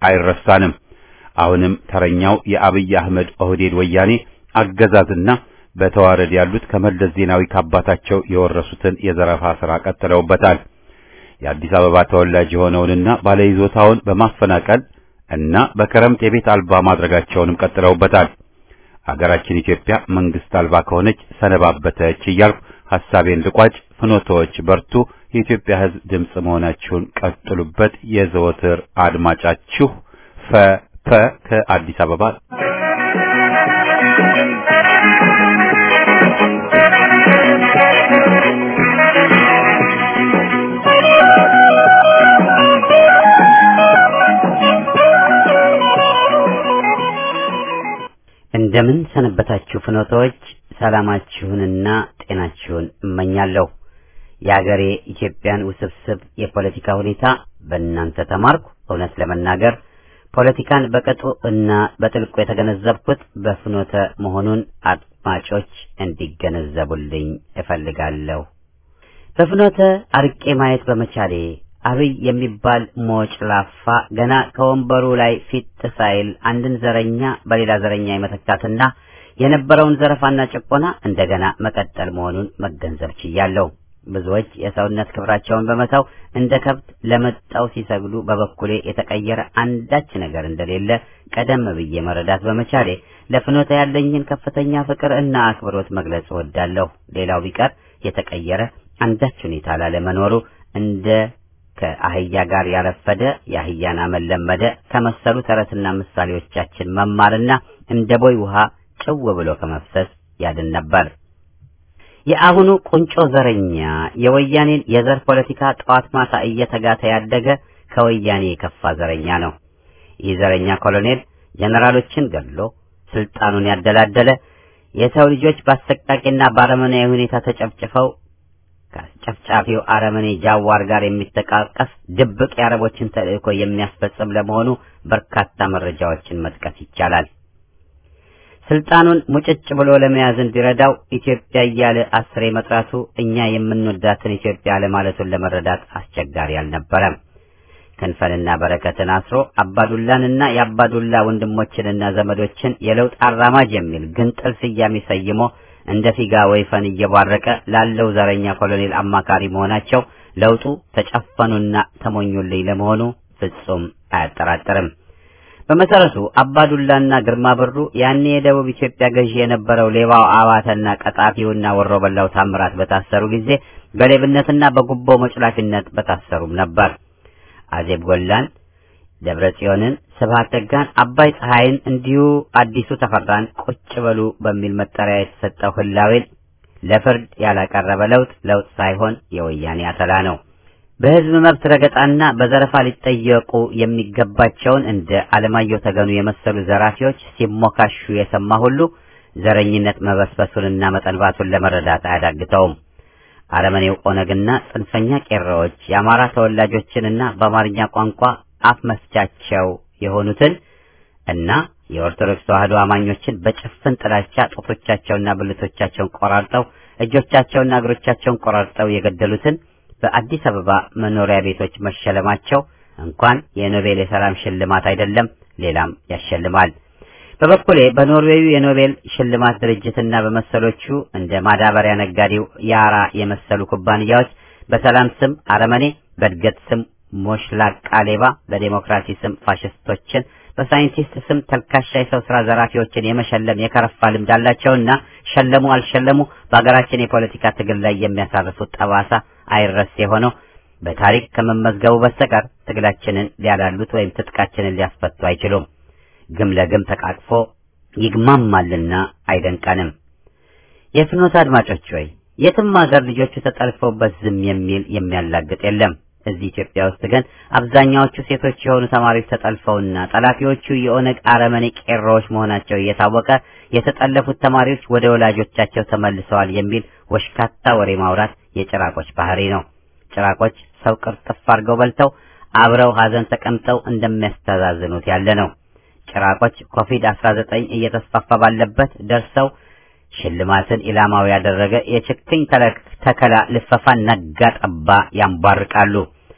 አይረሳንም። አሁንም ተረኛው የአብይ አህመድ ኦህዴድ ወያኔ አገዛዝና በተዋረድ ያሉት ከመለስ ዜናዊ ከአባታቸው የወረሱትን የዘረፋ ሥራ ቀጥለውበታል። የአዲስ አበባ ተወላጅ የሆነውንና ባለይዞታውን በማፈናቀል እና በክረምት የቤት አልባ ማድረጋቸውንም ቀጥለውበታል። አገራችን ኢትዮጵያ መንግስት አልባ ከሆነች ሰነባበተች እያልኩ ሐሳቤን ልቋጭ። ፍኖቶች በርቱ፣ የኢትዮጵያ ሕዝብ ድምጽ መሆናችሁን ቀጥሉበት። የዘወትር አድማጫችሁ ፈ ፈ ከአዲስ አበባ። እንደምን ሰነበታችሁ ፍኖቶች፣ ሰላማችሁንና ጤናችሁን እመኛለሁ። የአገሬ ኢትዮጵያን ውስብስብ የፖለቲካ ሁኔታ በእናንተ ተማርኩ። እውነት ለመናገር ፖለቲካን በቅጡ እና በጥልቁ የተገነዘብኩት በፍኖተ መሆኑን አድማጮች እንዲገነዘቡልኝ እፈልጋለሁ። በፍኖተ አርቄ ማየት በመቻሌ አብይ የሚባል ሞጭላፋ ገና ከወንበሩ ላይ ፊት ሳይል አንድን ዘረኛ በሌላ ዘረኛ የመተካትና የነበረውን ዘረፋና ጭቆና እንደገና መቀጠል መሆኑን መገንዘብ ችያለሁ። ብዙዎች የሰውነት ክብራቸውን በመተው እንደ ከብት ለመጣው ሲሰግዱ፣ በበኩሌ የተቀየረ አንዳች ነገር እንደሌለ ቀደም ብዬ መረዳት በመቻሌ ለፍኖተ ያለኝን ከፍተኛ ፍቅር እና አክብሮት መግለጽ እወዳለሁ። ሌላው ቢቀር የተቀየረ አንዳች ሁኔታ ላለመኖሩ እንደ ከአህያ ጋር ያረፈደ የአህያን አመል ለመደ ከመሰሉ ተረትና ምሳሌዎቻችን መማርና እንደ ቦይ ውሃ ጭው ብሎ ከመፍሰስ ያድን ነበር። የአሁኑ ቁንጮ ዘረኛ የወያኔን የዘር ፖለቲካ ጠዋት ማታ እየተጋተ ያደገ ከወያኔ የከፋ ዘረኛ ነው። ይህ ዘረኛ ኮሎኔል ጀነራሎችን ገድሎ ስልጣኑን ያደላደለ፣ የሰው ልጆች በአሰቃቂና ባረመናዊ ሁኔታ ተጨፍጭፈው ከጨፍጫፊው አረመኔ ጃዋር ጋር የሚተቃቀፍ ድብቅ የአረቦችን ተልእኮ የሚያስፈጽም ለመሆኑ በርካታ መረጃዎችን መጥቀስ ይቻላል። ስልጣኑን ሙጭጭ ብሎ ለመያዝ እንዲረዳው ኢትዮጵያ እያለ አስሬ መጥራቱ እኛ የምንወዳትን ኢትዮጵያ ለማለቱን ለመረዳት አስቸጋሪ አልነበረም። ክንፈንና በረከትን አስሮ አባዱላንና የአባዱላ ወንድሞችንና ዘመዶችን የለውጥ አራማጅ የሚል ግንጥል ስያሜ ሰይሞ እንደ ፊጋ ወይፈን እየባረቀ ላለው ዘረኛ ኮሎኔል አማካሪ መሆናቸው ለውጡ ተጨፈኑና ተሞኙልኝ ለመሆኑ ፍጹም አያጠራጥርም። በመሰረቱ አባዱላና ግርማ ብሩ ያኔ የደቡብ ኢትዮጵያ ገዢ የነበረው ሌባው አባተና ቀጣፊውና ወሮበላው ታምራት በታሰሩ ጊዜ በሌብነትና በጉቦ መጭላፊነት በታሰሩም ነበር። አዜብ ጎላን፣ ደብረ ጽዮንን፣ ስብሐት ነጋን፣ አባይ ፀሐይን እንዲሁ አዲሱ ተፈራን ቁጭ በሉ በሚል መጠሪያ የተሰጠው ህላዌን ለፍርድ ያላቀረበ ለውጥ ለውጥ ሳይሆን የወያኔ አተላ ነው። በህዝብ መብት ረገጣና በዘረፋ ሊጠየቁ የሚገባቸውን እንደ አለማየሁ ተገኑ የመሰሉ ዘራፊዎች ሲሞካሹ የሰማ ሁሉ ዘረኝነት መበስበሱንና መጠንባቱን ለመረዳት አያዳግተውም። አረመኔው ኦነግና ጽንፈኛ ቄሮዎች የአማራ ተወላጆችንና በአማርኛ ቋንቋ አፍ መስቻቸው የሆኑትን እና የኦርቶዶክስ ተዋህዶ አማኞችን በጭፍን ጥላቻ ጡቶቻቸውና ብልቶቻቸውን ቆራርጠው እጆቻቸውና እግሮቻቸውን ቆራርጠው የገደሉትን በአዲስ አበባ መኖሪያ ቤቶች መሸለማቸው እንኳን የኖቤል የሰላም ሽልማት አይደለም ሌላም ያሸልማል። በበኩሌ በኖርዌዩ የኖቤል ሽልማት ድርጅትና በመሰሎቹ እንደ ማዳበሪያ ነጋዴው ያራ የመሰሉ ኩባንያዎች በሰላም ስም አረመኔ፣ በእድገት ስም ሞሽላቃ ሌባ፣ በዴሞክራሲ ስም ፋሽስቶችን፣ በሳይንቲስት ስም ተልካሻ የሰው ስራ ዘራፊዎችን የመሸለም የከረፋ ልምድ አላቸውና ሸለሙ አልሸለሙ በአገራችን የፖለቲካ ትግል ላይ የሚያሳርፉት ጠባሳ አይረሴ ሆነው በታሪክ ከመመዝገቡ በስተቀር ትግላችንን ሊያላሉት ወይም ትጥቃችንን ሊያስፈቱ አይችሉም። ግም ለግም ተቃቅፎ ይግማማልና አይደንቀንም። የፍኖተ አድማጮች ሆይ የትም ሀገር ልጆቹ ተጠልፈውበት ዝም የሚል የሚያላግጥ የለም። እዚህ ኢትዮጵያ ውስጥ ግን አብዛኛዎቹ ሴቶች የሆኑ ተማሪዎች ተጠልፈውና ጠላፊዎቹ የኦነግ አረመኔ ቄሮዎች መሆናቸው እየታወቀ የተጠለፉት ተማሪዎች ወደ ወላጆቻቸው ተመልሰዋል የሚል ወሽካታ ወሬ ማውራት የጭራቆች ባህሪ ነው። ጭራቆች ሰው ቅርጥፍ አድርገው በልተው አብረው ሀዘን ተቀምጠው እንደሚያስተዛዝኑት ያለ ነው። ጭራቆች ኮቪድ አስራ ዘጠኝ እየተስፋፋ ባለበት ደርሰው ሽልማትን ኢላማው ያደረገ የችክኝ ተከላ ልፈፋ ነጋ ጠባ ያንባርቃሉ።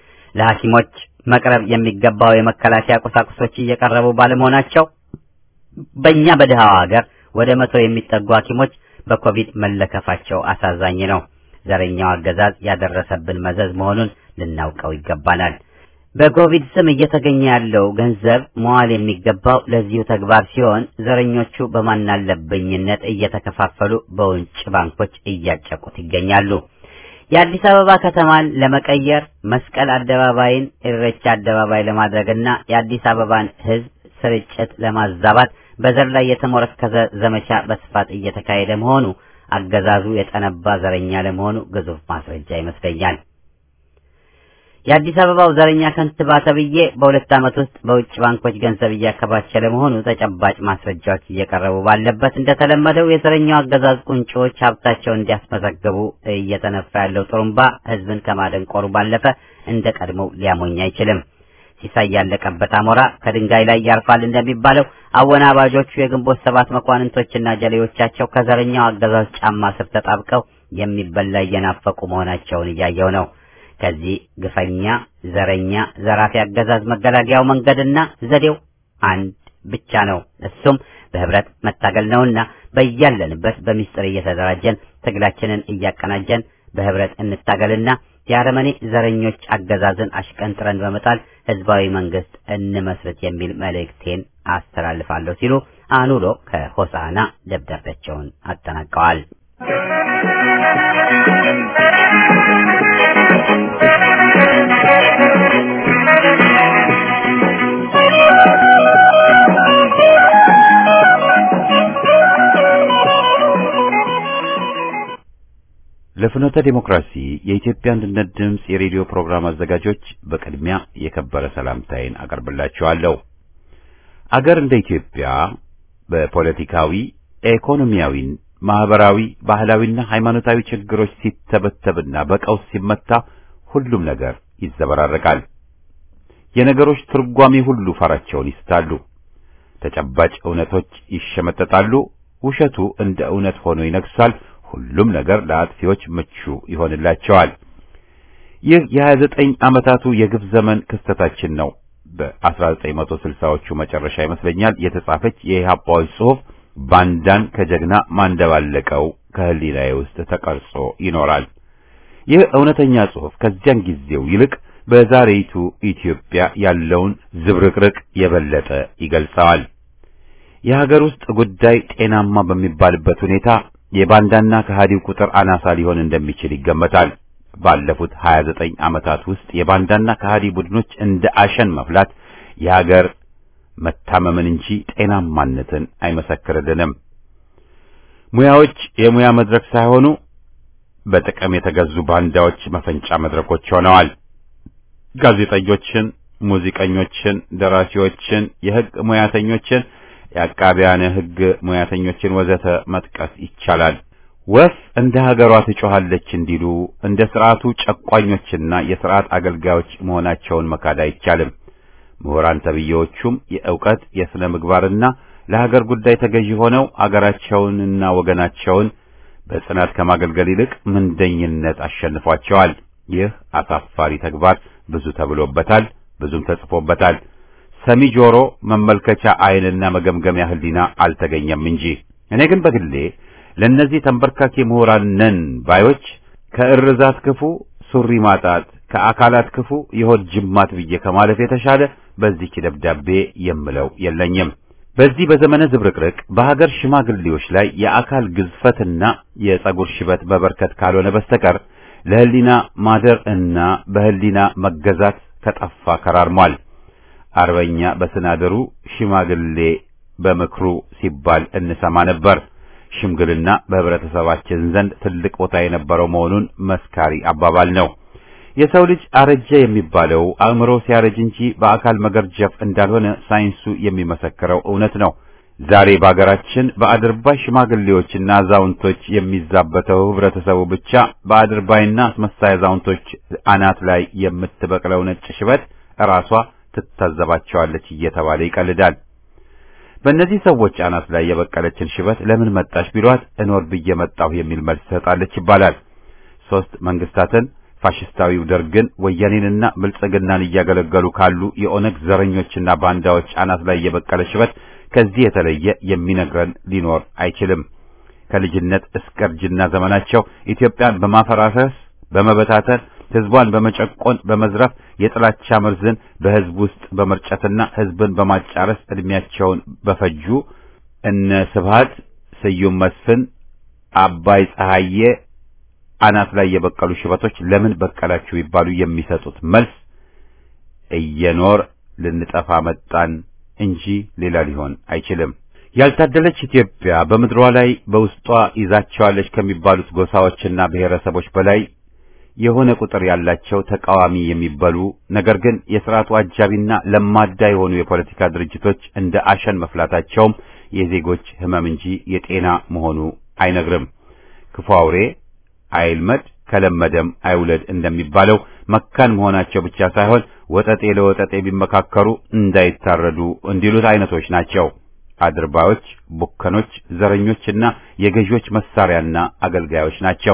ለሐኪሞች መቅረብ የሚገባው የመከላከያ ቁሳቁሶች እየቀረቡ ባለመሆናቸው በእኛ በደሃው ሀገር ወደ መቶ የሚጠጉ ሐኪሞች በኮቪድ መለከፋቸው አሳዛኝ ነው። ዘረኛው አገዛዝ ያደረሰብን መዘዝ መሆኑን ልናውቀው ይገባናል። በኮቪድ ስም እየተገኘ ያለው ገንዘብ መዋል የሚገባው ለዚሁ ተግባር ሲሆን ዘረኞቹ በማናለብኝነት እየተከፋፈሉ በውጭ ባንኮች እያጨቁት ይገኛሉ። የአዲስ አበባ ከተማን ለመቀየር መስቀል አደባባይን ኢሬቻ አደባባይ ለማድረግና የአዲስ አበባን ሕዝብ ስርጭት ለማዛባት በዘር ላይ የተሞረከዘ ዘመቻ በስፋት እየተካሄደ መሆኑ አገዛዙ የጠነባ ዘረኛ ለመሆኑ ግዙፍ ማስረጃ ይመስለኛል። የአዲስ አበባው ዘረኛ ከንቲባ ተብዬ በሁለት ዓመት ውስጥ በውጭ ባንኮች ገንዘብ እያከማቸ ለመሆኑ ተጨባጭ ማስረጃዎች እየቀረቡ ባለበት እንደተለመደው የዘረኛው አገዛዝ ቁንጮች ሀብታቸውን እንዲያስመዘግቡ እየተነፋ ያለው ጥሩምባ ህዝብን ከማደንቆሩ ባለፈ እንደ ቀድሞው ሊያሞኝ አይችልም። ሲሳይ ያለቀበት አሞራ ከድንጋይ ላይ ያርፋል እንደሚባለው አወናባጆቹ የግንቦት ሰባት መኳንንቶችና ጀሌዎቻቸው ከዘረኛው አገዛዝ ጫማ ስር ተጣብቀው የሚበላ እየናፈቁ መሆናቸውን እያየው ነው። ከዚህ ግፈኛ ዘረኛ ዘራፊ አገዛዝ መገላገያው መንገድና ዘዴው አንድ ብቻ ነው። እሱም በህብረት መታገል ነውና በያለንበት በሚስጥር እየተደራጀን ትግላችንን እያቀናጀን በህብረት እንታገልና የአረመኔ ዘረኞች አገዛዝን አሽቀንጥረን በመጣል ህዝባዊ መንግስት እንመስረት የሚል መልእክቴን አስተላልፋለሁ ሲሉ አኑሮ ከሆሳና ደብዳቤያቸውን አጠናቀዋል። ለፍኖተ ዲሞክራሲ የኢትዮጵያ አንድነት ድምጽ የሬዲዮ ፕሮግራም አዘጋጆች በቅድሚያ የከበረ ሰላምታዬን አቀርብላችኋለሁ። አገር እንደ ኢትዮጵያ በፖለቲካዊ፣ ኢኮኖሚያዊ፣ ማህበራዊ፣ ባህላዊና ሃይማኖታዊ ችግሮች ሲተበተብና በቀውስ ሲመታ ሁሉም ነገር ይዘበራረቃል። የነገሮች ትርጓሜ ሁሉ ፈራቸውን ይስታሉ። ተጨባጭ እውነቶች ይሸመጠጣሉ። ውሸቱ እንደ እውነት ሆኖ ይነግሳል። ሁሉም ነገር ለአጥፊዎች ምቹ ይሆንላቸዋል። ይህ የሃያ ዘጠኝ ዓመታቱ የግፍ ዘመን ክስተታችን ነው። በ1960ዎቹ መጨረሻ ይመስለኛል የተጻፈች የኢህአፓዎች ጽሑፍ ባንዳን ከጀግና ማንደባለቀው ከህሊናዬ ውስጥ ተቀርጾ ይኖራል። ይህ እውነተኛ ጽሑፍ ከዚያን ጊዜው ይልቅ በዛሬይቱ ኢትዮጵያ ያለውን ዝብርቅርቅ የበለጠ ይገልጸዋል። የሀገር ውስጥ ጉዳይ ጤናማ በሚባልበት ሁኔታ የባንዳና ከሃዲው ቁጥር አናሳ ሊሆን እንደሚችል ይገመታል። ባለፉት ሃያ ዘጠኝ ዓመታት ውስጥ የባንዳና ከሃዲ ቡድኖች እንደ አሸን መፍላት የሀገር መታመምን እንጂ ጤናማነትን አይመሰክርልንም። ሙያዎች የሙያ መድረክ ሳይሆኑ በጥቅም የተገዙ ባንዳዎች መፈንጫ መድረኮች ሆነዋል። ጋዜጠኞችን፣ ሙዚቀኞችን፣ ደራሲዎችን፣ የህግ ሙያተኞችን፣ የአቃቢያነ ህግ ሙያተኞችን ወዘተ መጥቀስ ይቻላል። ወፍ እንደ ሀገሯ ትጮኻለች እንዲሉ እንደ ስርዓቱ ጨቋኞችና የስርዓት አገልጋዮች መሆናቸውን መካድ አይቻልም። ምሁራን ተብዬዎቹም የእውቀት የሥነ ምግባርና ለሀገር ጉዳይ ተገዢ ሆነው አገራቸውንና ወገናቸውን በጽናት ከማገልገል ይልቅ ምንደኝነት አሸንፏቸዋል። ይህ አሳፋሪ ተግባር ብዙ ተብሎበታል፣ ብዙም ተጽፎበታል። ሰሚ ጆሮ፣ መመልከቻ ዓይንና መገምገሚያ ህሊና አልተገኘም እንጂ። እኔ ግን በግሌ ለነዚህ ተንበርካኪ ምሁራን ነን ባዮች ከእርዛት ክፉ ሱሪ ማጣት፣ ከአካላት ክፉ የሆድ ጅማት ብዬ ከማለፍ የተሻለ በዚህ ደብዳቤ የምለው የለኝም። በዚህ በዘመነ ዝብርቅርቅ በሀገር ሽማግሌዎች ላይ የአካል ግዝፈትና የጸጉር ሽበት በበርከት ካልሆነ በስተቀር ለህሊና ማደር እና በህሊና መገዛት ከጠፋ ከራርሟል። አርበኛ በስናደሩ ሽማግሌ በምክሩ ሲባል እንሰማ ነበር። ሽምግልና በህብረተሰባችን ዘንድ ትልቅ ቦታ የነበረው መሆኑን መስካሪ አባባል ነው። የሰው ልጅ አረጀ የሚባለው አእምሮ ሲያረጅ እንጂ በአካል መገርጀፍ እንዳልሆነ ሳይንሱ የሚመሰክረው እውነት ነው። ዛሬ በአገራችን በአድርባይ ሽማግሌዎችና አዛውንቶች የሚዛበተው ህብረተሰቡ ብቻ በአድርባይና አስመሳይ አዛውንቶች አናት ላይ የምትበቅለው ነጭ ሽበት ራሷ ትታዘባቸዋለች እየተባለ ይቀልዳል። በእነዚህ ሰዎች አናት ላይ የበቀለችን ሽበት ለምን መጣሽ ቢሏት እኖር ብዬ መጣሁ የሚል መልስ ትሰጣለች ይባላል። ሶስት መንግስታትን ፋሽስታዊው ደርግን፣ ወያኔንና ብልጽግናን እያገለገሉ ካሉ የኦነግ ዘረኞችና ባንዳዎች አናት ላይ የበቀለ ሽበት ከዚህ የተለየ የሚነግረን ሊኖር አይችልም። ከልጅነት እስከ እርጅና ዘመናቸው ኢትዮጵያን በማፈራረስ በመበታተን ህዝቧን በመጨቆን በመዝረፍ የጥላቻ መርዝን በህዝብ ውስጥ በመርጨትና ህዝብን በማጫረስ እድሜያቸውን በፈጁ እነ ስብሃት ስዩም መስፍን አባይ ፀሐዬ አናት ላይ የበቀሉ ሽበቶች ለምን በቀላችሁ ይባሉ የሚሰጡት መልስ እየኖር ልንጠፋ መጣን እንጂ ሌላ ሊሆን አይችልም። ያልታደለች ኢትዮጵያ በምድሯ ላይ በውስጧ ይዛቸዋለች ከሚባሉት ጎሳዎችና ብሔረሰቦች በላይ የሆነ ቁጥር ያላቸው ተቃዋሚ የሚባሉ ነገር ግን የሥርዓቱ አጃቢና ለማዳ የሆኑ የፖለቲካ ድርጅቶች እንደ አሸን መፍላታቸውም የዜጎች ህመም እንጂ የጤና መሆኑ አይነግርም። ክፉ አውሬ አይልመድ ከለመደም አይውለድ እንደሚባለው መካን መሆናቸው ብቻ ሳይሆን ወጠጤ ለወጠጤ ቢመካከሩ እንዳይታረዱ እንዲሉት አይነቶች ናቸው። አድርባዮች፣ ቡከኖች፣ ዘረኞችና የገዢዎች መሳሪያና አገልጋዮች ናቸው።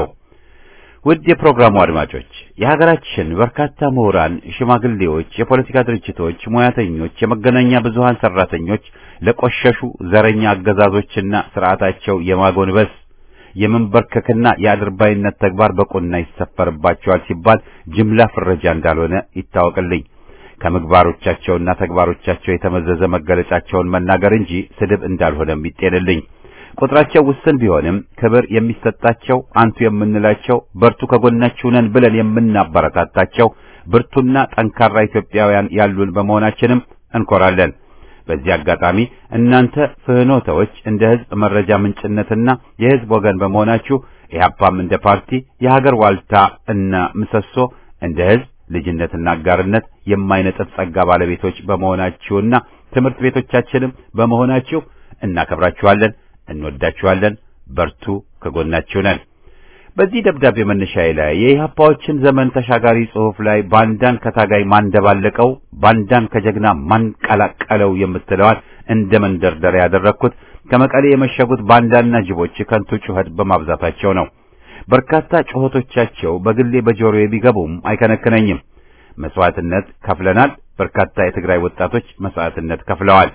ውድ የፕሮግራሙ አድማጮች፣ የሀገራችን በርካታ ምሁራን፣ ሽማግሌዎች፣ የፖለቲካ ድርጅቶች፣ ሙያተኞች፣ የመገናኛ ብዙሃን ሰራተኞች ለቆሸሹ ዘረኛ አገዛዞችና ስርዓታቸው የማጎንበስ የመንበርከክና የአድርባይነት ተግባር በቁና ይሰፈርባቸዋል ሲባል ጅምላ ፍረጃ እንዳልሆነ ይታወቅልኝ። ከምግባሮቻቸውና ተግባሮቻቸው የተመዘዘ መገለጫቸውን መናገር እንጂ ስድብ እንዳልሆነም ይጤንልኝ። ቁጥራቸው ውስን ቢሆንም ክብር የሚሰጣቸው አንቱ የምንላቸው በርቱ ከጎናችሁ ነን ብለን የምናበረታታቸው ብርቱና ጠንካራ ኢትዮጵያውያን ያሉን በመሆናችንም እንኮራለን። በዚህ አጋጣሚ እናንተ ፍህኖተዎች እንደ ህዝብ መረጃ ምንጭነትና የህዝብ ወገን በመሆናችሁ ኢህአፓም እንደ ፓርቲ የሀገር ዋልታ እና ምሰሶ እንደ ህዝብ ልጅነትና አጋርነት የማይነጥፍ ጸጋ ባለቤቶች በመሆናችሁና ትምህርት ቤቶቻችንም በመሆናችሁ እናከብራችኋለን፣ እንወዳችኋለን። በርቱ፣ ከጎናችሁ ነን። በዚህ ደብዳቤ መነሻዬ ላይ የኢህአፓዎችን ዘመን ተሻጋሪ ጽሑፍ ላይ ባንዳን ከታጋይ ማንደባለቀው ባንዳን ከጀግና ማንቀላቀለው የምትለዋል እንደ መንደርደሪያ ያደረኩት ከመቀሌ የመሸጉት ባንዳና ጅቦች ከንቱ ጩኸት በማብዛታቸው ነው። በርካታ ጩኸቶቻቸው በግሌ በጆሮዬ ቢገቡም አይከነክነኝም። መስዋዕትነት ከፍለናል። በርካታ የትግራይ ወጣቶች መስዋዕትነት ከፍለዋል።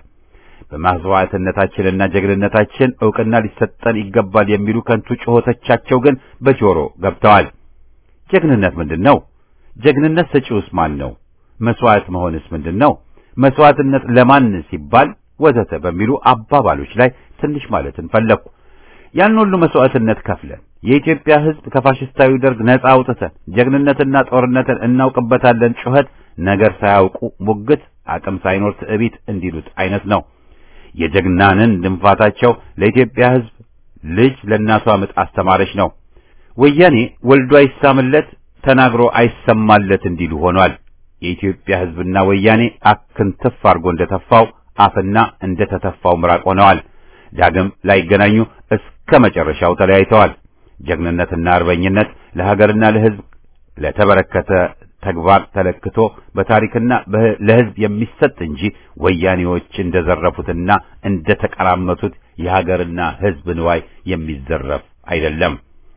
በመስዋዕትነታችንና ጀግንነታችን ዕውቅና ሊሰጠን ይገባል የሚሉ ከንቱ ጩኸቶቻቸው ግን በጆሮ ገብተዋል። ጀግንነት ምንድነው? ጀግንነት ሰጪውስ ማን ነው? መስዋዕት መሆንስ ምንድነው? መስዋዕትነት ለማን ሲባል ወዘተ በሚሉ አባባሎች ላይ ትንሽ ማለትን ፈለኩ። ያን ሁሉ መስዋዕትነት ከፍለን የኢትዮጵያ ሕዝብ ከፋሽስታዊ ደርግ ነፃ አውጥተን ጀግንነትና ጦርነትን እናውቅበታለን ጩኸት ነገር ሳያውቁ ሙግት አቅም ሳይኖር ትዕቢት እንዲሉት አይነት ነው። የጀግናንን ድንፋታቸው ለኢትዮጵያ ሕዝብ ልጅ ለእናቷ ምጥ አስተማረች ነው። ወያኔ ወልዶ አይሳምለት ተናግሮ አይሰማለት እንዲሉ ሆኗል። የኢትዮጵያ ሕዝብና ወያኔ አክንትፍ አርጎ እንደተፋው አፍና እንደተተፋው ምራቅ ሆነዋል። ዳግም ላይገናኙ እስከ መጨረሻው ተለያይተዋል። ጀግንነትና አርበኝነት ለሀገርና ለሕዝብ ለተበረከተ ተግባር ተለክቶ በታሪክና ለሕዝብ የሚሰጥ እንጂ ወያኔዎች እንደዘረፉትና እንደተቀራመቱት የሀገርና ሕዝብ ንዋይ የሚዘረፍ አይደለም።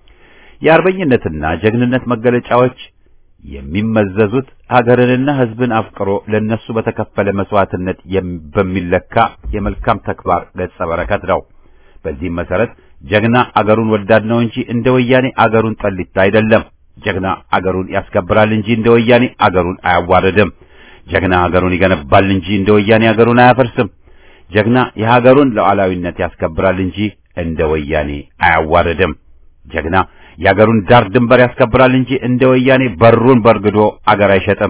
የአርበኝነትና ጀግንነት መገለጫዎች የሚመዘዙት ሀገርንና ሕዝብን አፍቅሮ ለነሱ በተከፈለ መስዋዕትነት በሚለካ የመልካም ተግባር ገጸ በረከት ነው። በዚህም መሰረት ጀግና አገሩን ወዳድ ነው እንጂ እንደ ወያኔ አገሩን ጠሊታ አይደለም። ጀግና አገሩን ያስከብራል እንጂ እንደ ወያኔ አገሩን አያዋርድም። ጀግና አገሩን ይገነባል እንጂ እንደ ወያኔ አገሩን አያፈርስም። ጀግና የሀገሩን ሉዓላዊነት ያስከብራል እንጂ እንደ ወያኔ አያዋርድም። ጀግና የአገሩን ዳር ድንበር ያስከብራል እንጂ እንደ ወያኔ በሩን በርግዶ አገር አይሸጥም።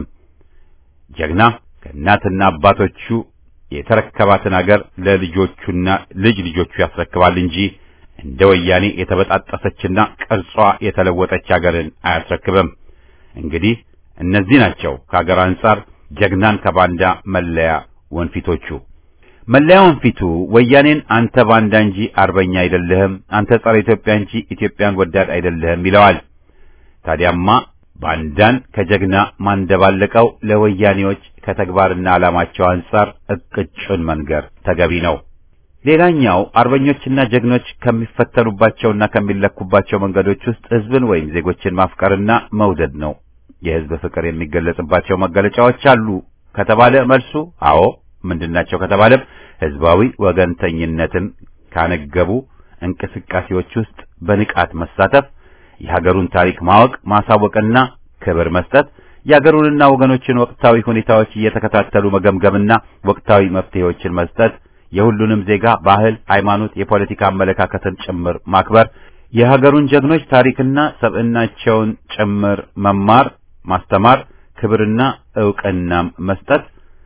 ጀግና ከእናትና አባቶቹ የተረከባትን አገር ለልጆቹና ልጅ ልጆቹ ያስረክባል እንጂ እንደ ወያኔ የተበጣጠሰችና ቅርጿ የተለወጠች አገርን አያስረክብም። እንግዲህ እነዚህ ናቸው ከአገር አንጻር ጀግናን ከባንዳ መለያ ወንፊቶቹ። መለያ ወንፊቱ ወያኔን አንተ ባንዳ እንጂ አርበኛ አይደለህም፣ አንተ ጸረ ኢትዮጵያ እንጂ ኢትዮጵያን ወዳድ አይደለህም ይለዋል። ታዲያማ ባንዳን ከጀግና ማንደባለቀው ለወያኔዎች ከተግባርና ዓላማቸው አንጻር እቅጩን መንገር ተገቢ ነው። ሌላኛው አርበኞችና ጀግኖች ከሚፈተኑባቸውና ከሚለኩባቸው መንገዶች ውስጥ ሕዝብን ወይም ዜጎችን ማፍቀርና መውደድ ነው። የሕዝብ ፍቅር የሚገለጽባቸው መገለጫዎች አሉ ከተባለ መልሱ አዎ። ምንድናቸው ከተባለም ሕዝባዊ ወገንተኝነትን ካነገቡ እንቅስቃሴዎች ውስጥ በንቃት መሳተፍ፣ የሀገሩን ታሪክ ማወቅ ማሳወቅና ክብር መስጠት፣ የሀገሩንና ወገኖችን ወቅታዊ ሁኔታዎች እየተከታተሉ መገምገምና ወቅታዊ መፍትሄዎችን መስጠት፣ የሁሉንም ዜጋ ባህል፣ ሃይማኖት፣ የፖለቲካ አመለካከትን ጭምር ማክበር፣ የሀገሩን ጀግኖች ታሪክና ሰብዕናቸውን ጭምር መማር ማስተማር፣ ክብርና ዕውቅናም መስጠት፣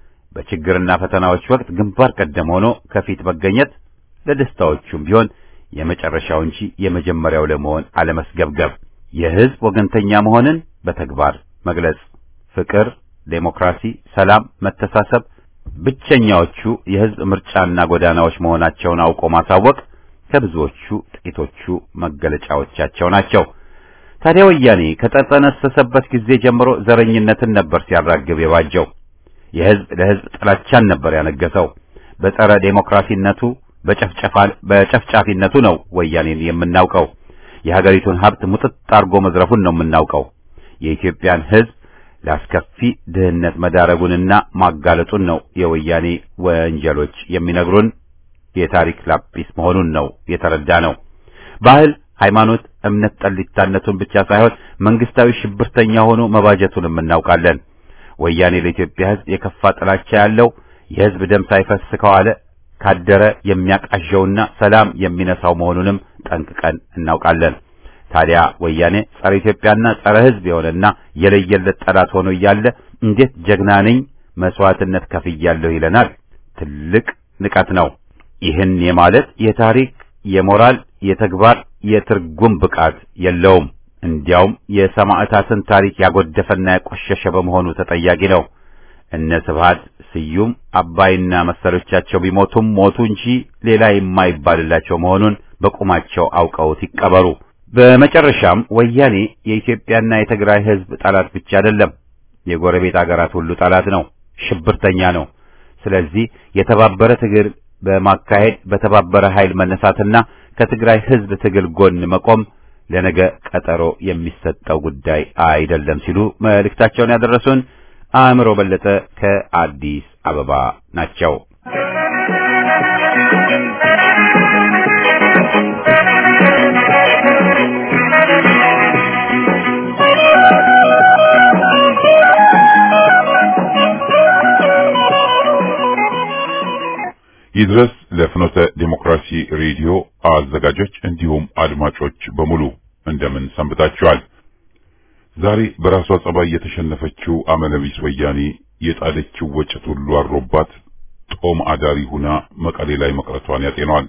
በችግርና ፈተናዎች ወቅት ግንባር ቀደም ሆኖ ከፊት መገኘት፣ ለደስታዎቹም ቢሆን የመጨረሻው እንጂ የመጀመሪያው ለመሆን አለመስገብገብ፣ የሕዝብ ወገንተኛ መሆንን በተግባር መግለጽ፣ ፍቅር፣ ዴሞክራሲ፣ ሰላም፣ መተሳሰብ ብቸኛዎቹ የሕዝብ ምርጫና ጎዳናዎች መሆናቸውን አውቆ ማሳወቅ ከብዙዎቹ ጥቂቶቹ መገለጫዎቻቸው ናቸው። ታዲያ ወያኔ ከተጠነሰሰበት ጊዜ ጀምሮ ዘረኝነትን ነበር ሲያራግብ የባጀው። የሕዝብ ለሕዝብ ጥላቻን ነበር ያነገሰው። በጸረ ዴሞክራሲነቱ በጨፍጨፋን በጨፍጫፊነቱ ነው ወያኔን የምናውቀው። የሀገሪቱን ሀብት ሙጥጥ አርጎ መዝረፉን ነው የምናውቀው። የኢትዮጵያን ሕዝብ ለአስከፊ ድህነት መዳረጉንና ማጋለጡን ነው የወያኔ ወንጀሎች የሚነግሩን። የታሪክ ላጲስ መሆኑን ነው የተረዳ ነው። ባህል፣ ሃይማኖት፣ እምነት ጠሊታነቱን ብቻ ሳይሆን መንግስታዊ ሽብርተኛ ሆኖ መባጀቱንም እናውቃለን። ወያኔ ለኢትዮጵያ ሕዝብ የከፋ ጥላቻ ያለው የሕዝብ ደም ሳይፈስ ከዋለ ካደረ የሚያቃዠውና ሰላም የሚነሳው መሆኑንም ጠንቅቀን እናውቃለን። ታዲያ ወያኔ ጸረ ኢትዮጵያና ጸረ ሕዝብ የሆነና የለየለት ጠላት ሆኖ እያለ እንዴት ጀግና ነኝ መስዋዕትነት ከፍያለሁ ይለናል? ትልቅ ንቀት ነው። ይህን የማለት የታሪክ የሞራል የተግባር የትርጉም ብቃት የለውም። እንዲያውም የሰማዕታትን ታሪክ ያጎደፈና ያቆሸሸ በመሆኑ ተጠያቂ ነው። እነ ስብሐት ስዩም አባይና መሰሎቻቸው ቢሞቱም ሞቱ እንጂ ሌላ የማይባልላቸው መሆኑን በቁማቸው አውቀውት ይቀበሩ። በመጨረሻም ወያኔ የኢትዮጵያና የትግራይ ሕዝብ ጠላት ብቻ አይደለም፣ የጎረቤት አገራት ሁሉ ጠላት ነው፣ ሽብርተኛ ነው። ስለዚህ የተባበረ ትግል በማካሄድ በተባበረ ኃይል መነሳትና ከትግራይ ሕዝብ ትግል ጎን መቆም ለነገ ቀጠሮ የሚሰጠው ጉዳይ አይደለም ሲሉ መልእክታቸውን ያደረሱን አእምሮ በለጠ ከአዲስ አበባ ናቸው። ይድረስ ለፍኖተ ዲሞክራሲ ሬዲዮ አዘጋጆች እንዲሁም አድማጮች በሙሉ እንደምን ሰንብታችኋል? ዛሬ በራሷ ጸባይ የተሸነፈችው አመለቢስ ወያኔ የጣለችው ወጭት ሁሉ አሮባት ጦም አዳሪ ሁና መቀሌ ላይ መቅረቷን ያጤኗል።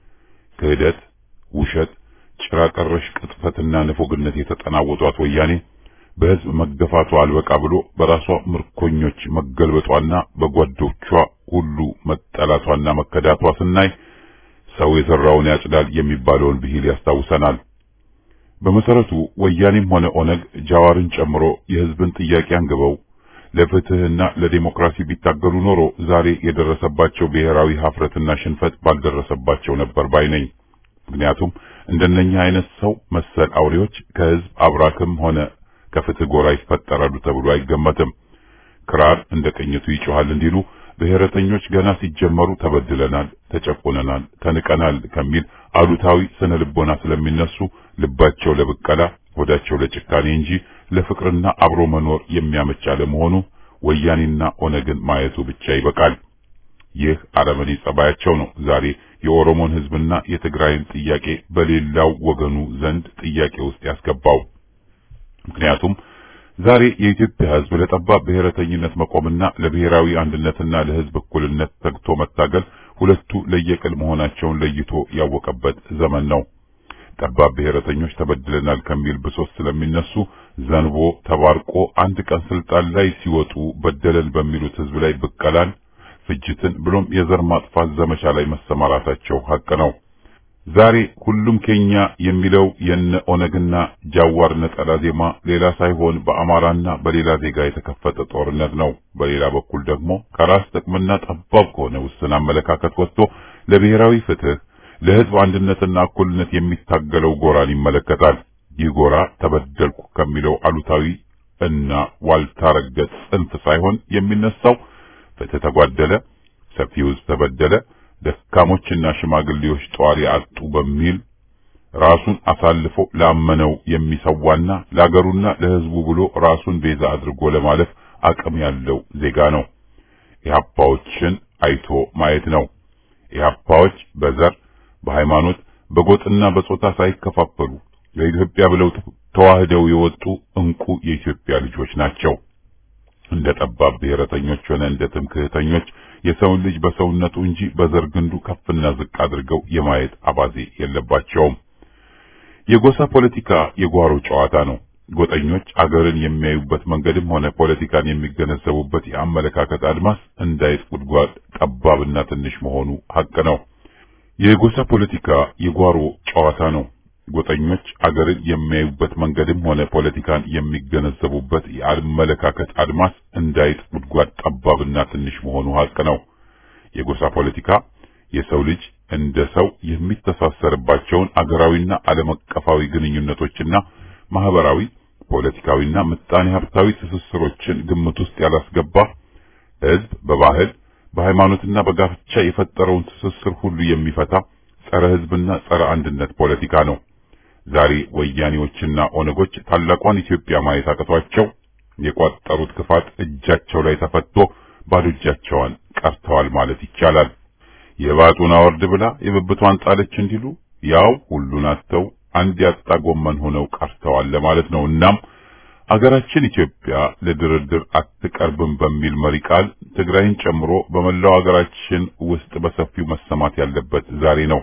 ክህደት፣ ውሸት፣ ጭራቀረሽ ቅጥፈትና ንፉግነት የተጠናወጧት ወያኔ በሕዝብ መገፋቷ አልበቃ ብሎ በራሷ ምርኮኞች መገልበጧና በጓዶቿ ሁሉ መጠላቷና መከዳቷ ስናይ ሰው የሰራውን ያጭዳል የሚባለውን ብሂል ያስታውሰናል። በመሰረቱ ወያኔም ሆነ ኦነግ ጃዋርን ጨምሮ የሕዝብን ጥያቄ አንግበው ለፍትህና ለዲሞክራሲ ቢታገሉ ኖሮ ዛሬ የደረሰባቸው ብሔራዊ ሀፍረትና ሽንፈት ባልደረሰባቸው ነበር ባይነኝ። ምክንያቱም እንደነኛ አይነት ሰው መሰል አውሬዎች ከሕዝብ አብራክም ሆነ ከፍትህ ጎራ ይፈጠራሉ ተብሎ አይገመትም። ክራር እንደ ቅኝቱ ይጮሃል እንዲሉ ብሔረተኞች ገና ሲጀመሩ ተበድለናል፣ ተጨቆነናል፣ ተንቀናል ከሚል አሉታዊ ስነ ልቦና ስለሚነሱ ልባቸው ለብቀላ ወዳቸው ለጭካኔ እንጂ ለፍቅርና አብሮ መኖር የሚያመች አለመሆኑ ወያኔና ኦነግን ማየቱ ብቻ ይበቃል። ይህ አረመኔ ጸባያቸው ነው ዛሬ የኦሮሞን ሕዝብና የትግራይን ጥያቄ በሌላው ወገኑ ዘንድ ጥያቄ ውስጥ ያስገባው። ምክንያቱም ዛሬ የኢትዮጵያ ሕዝብ ለጠባብ ብሔረተኝነት መቆምና ለብሔራዊ አንድነትና ለሕዝብ እኩልነት ተግቶ መታገል ሁለቱ ለየቅል መሆናቸውን ለይቶ ያወቀበት ዘመን ነው። ጠባብ ብሔረተኞች ተበድለናል ከሚል ብሶት ስለሚነሱ ዘንቦ ተባርቆ አንድ ቀን ስልጣን ላይ ሲወጡ በደለን በሚሉት ሕዝብ ላይ ብቀላን፣ ፍጅትን ብሎም የዘር ማጥፋት ዘመቻ ላይ መሰማራታቸው ሀቅ ነው። ዛሬ ሁሉም ኬኛ የሚለው የነ ኦነግና ጃዋር ነጠላ ዜማ ሌላ ሳይሆን በአማራና በሌላ ዜጋ የተከፈተ ጦርነት ነው። በሌላ በኩል ደግሞ ከራስ ጥቅምና ጠባብ ከሆነ ውስን አመለካከት ወጥቶ ለብሔራዊ ፍትህ፣ ለሕዝብ አንድነትና እኩልነት የሚታገለው ጎራን ይመለከታል። ይህ ጎራ ተበደልኩ ከሚለው አሉታዊ እና ዋልታ ረገጥ ጽንፍ ሳይሆን የሚነሳው ፍትህ ተጓደለ፣ ሰፊው ሕዝብ ተበደለ፣ ደካሞችና ሽማግሌዎች ጧሪ አጡ በሚል ራሱን አሳልፎ ላመነው የሚሰዋና ለአገሩና ለሕዝቡ ብሎ ራሱን ቤዛ አድርጎ ለማለፍ አቅም ያለው ዜጋ ነው። ኢህአፓዎችን አይቶ ማየት ነው። ኢህአፓዎች በዘር፣ በሃይማኖት፣ በጎጥና በጾታ ሳይከፋፈሉ ለኢትዮጵያ ብለው ተዋህደው የወጡ እንቁ የኢትዮጵያ ልጆች ናቸው። እንደ ጠባብ ብሔረተኞች ሆነ እንደ ትምክህተኞች የሰውን ልጅ በሰውነቱ እንጂ በዘር ግንዱ ከፍና ዝቅ አድርገው የማየት አባዜ የለባቸውም። የጎሳ ፖለቲካ የጓሮ ጨዋታ ነው። ጎጠኞች አገርን የሚያዩበት መንገድም ሆነ ፖለቲካን የሚገነዘቡበት የአመለካከት አድማስ እንዳይጥ ጉድጓድ ጠባብና ትንሽ መሆኑ ሀቅ ነው። የጎሳ ፖለቲካ የጓሮ ጨዋታ ነው። ጎጠኞች አገርን የሚያዩበት መንገድም ሆነ ፖለቲካን የሚገነዘቡበት የአመለካከት አድማስ እንዳይጥ ጉድጓድ ጠባብና ትንሽ መሆኑ ሀቅ ነው። የጎሳ ፖለቲካ የሰው ልጅ እንደ ሰው የሚተሳሰርባቸውን አገራዊና ዓለም አቀፋዊ ግንኙነቶችና ማህበራዊ፣ ፖለቲካዊና ምጣኔ ሀብታዊ ትስስሮችን ግምት ውስጥ ያላስገባ ሕዝብ በባህል በሃይማኖትና በጋብቻ የፈጠረውን ትስስር ሁሉ የሚፈታ ጸረ ሕዝብና ጸረ አንድነት ፖለቲካ ነው። ዛሬ ወያኔዎችና ኦነጎች ታላቋን ኢትዮጵያ ማየት አቅቷቸው የቋጠሩት ክፋት እጃቸው ላይ ተፈቶ ባዶ እጃቸውን ቀርተዋል ማለት ይቻላል። የባጡን አወርድ ብላ የብብቷን ጣለች እንዲሉ ያው ሁሉን አጥተው አንድ ያጣ ጎመን ሆነው ቀርተዋል ለማለት ነው። እናም አገራችን ኢትዮጵያ ለድርድር አትቀርብም በሚል መሪ ቃል ትግራይን ጨምሮ በመላው አገራችን ውስጥ በሰፊው መሰማት ያለበት ዛሬ ነው።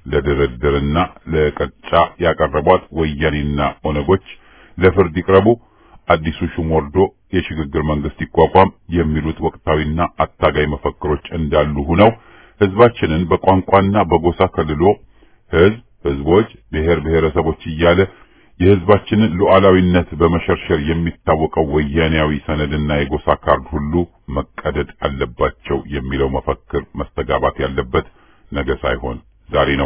ለድርድርና ለቅርጫ ያቀረቧት ወያኔና ኦነጎች ለፍርድ ይቅረቡ፣ አዲሱ ሹም ወርዶ የሽግግር መንግስት ይቋቋም የሚሉት ወቅታዊና አታጋይ መፈክሮች እንዳሉ ሆነው ህዝባችንን በቋንቋና በጎሳ ከልሎ ህዝብ፣ ህዝቦች፣ ብሔር ብሔረሰቦች እያለ የህዝባችንን ሉዓላዊነት በመሸርሸር የሚታወቀው ወያኔያዊ ሰነድና የጎሳ ካርድ ሁሉ መቀደድ አለባቸው የሚለው መፈክር መስተጋባት ያለበት ነገ ሳይሆን ዛሬ ነው።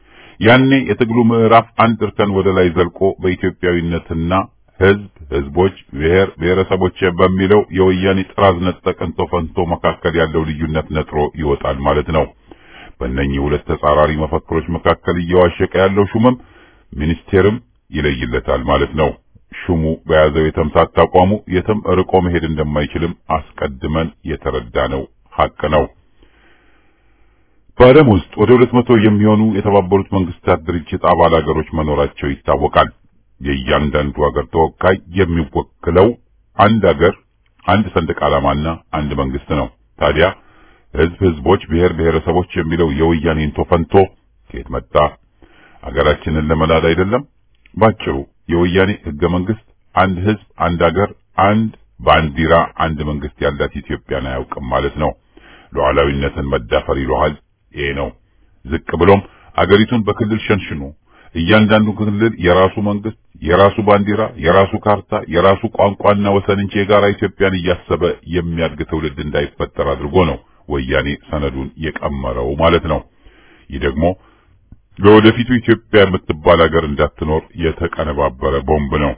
ያኔ የትግሉ ምዕራፍ አንድ እርከን ወደ ላይ ዘልቆ በኢትዮጵያዊነትና ህዝብ፣ ህዝቦች፣ ብሔር ብሔረሰቦች በሚለው የወያኔ ጥራዝ ነጠቅን ተፈንቶ መካከል ያለው ልዩነት ነጥሮ ይወጣል ማለት ነው። በእነኚህ ሁለት ተጻራሪ መፈክሮች መካከል እየዋሸቀ ያለው ሹምም ሚኒስቴርም ይለይለታል ማለት ነው። ሹሙ በያዘው የተምሳት አቋሙ የትም ርቆ መሄድ እንደማይችልም አስቀድመን የተረዳነው ሀቅ ነው። በዓለም ውስጥ ወደ ሁለት መቶ የሚሆኑ የተባበሩት መንግስታት ድርጅት አባል ሀገሮች መኖራቸው ይታወቃል። የእያንዳንዱ ሀገር ተወካይ የሚወክለው አንድ ሀገር፣ አንድ ሰንደቅ ዓላማና አንድ መንግስት ነው። ታዲያ ህዝብ፣ ህዝቦች፣ ብሔር ብሔረሰቦች የሚለው የወያኔን ቶፈንቶ ከየት መጣ? ሀገራችንን ለመላድ አይደለም? ባጭሩ የወያኔ ህገ መንግስት አንድ ህዝብ፣ አንድ ሀገር፣ አንድ ባንዲራ፣ አንድ መንግስት ያላት ኢትዮጵያን አያውቅም ማለት ነው። ሉዓላዊነትን መዳፈር ይሏል። ይሄ ነው። ዝቅ ብሎም አገሪቱን በክልል ሸንሽኖ እያንዳንዱ ክልል የራሱ መንግስት፣ የራሱ ባንዲራ፣ የራሱ ካርታ፣ የራሱ ቋንቋና ወሰን እንጂ የጋራ ኢትዮጵያን እያሰበ የሚያድግ ትውልድ እንዳይፈጠር አድርጎ ነው ወያኔ ሰነዱን የቀመረው ማለት ነው። ይህ ደግሞ ለወደፊቱ ኢትዮጵያ የምትባል ሀገር እንዳትኖር የተቀነባበረ ቦምብ ነው።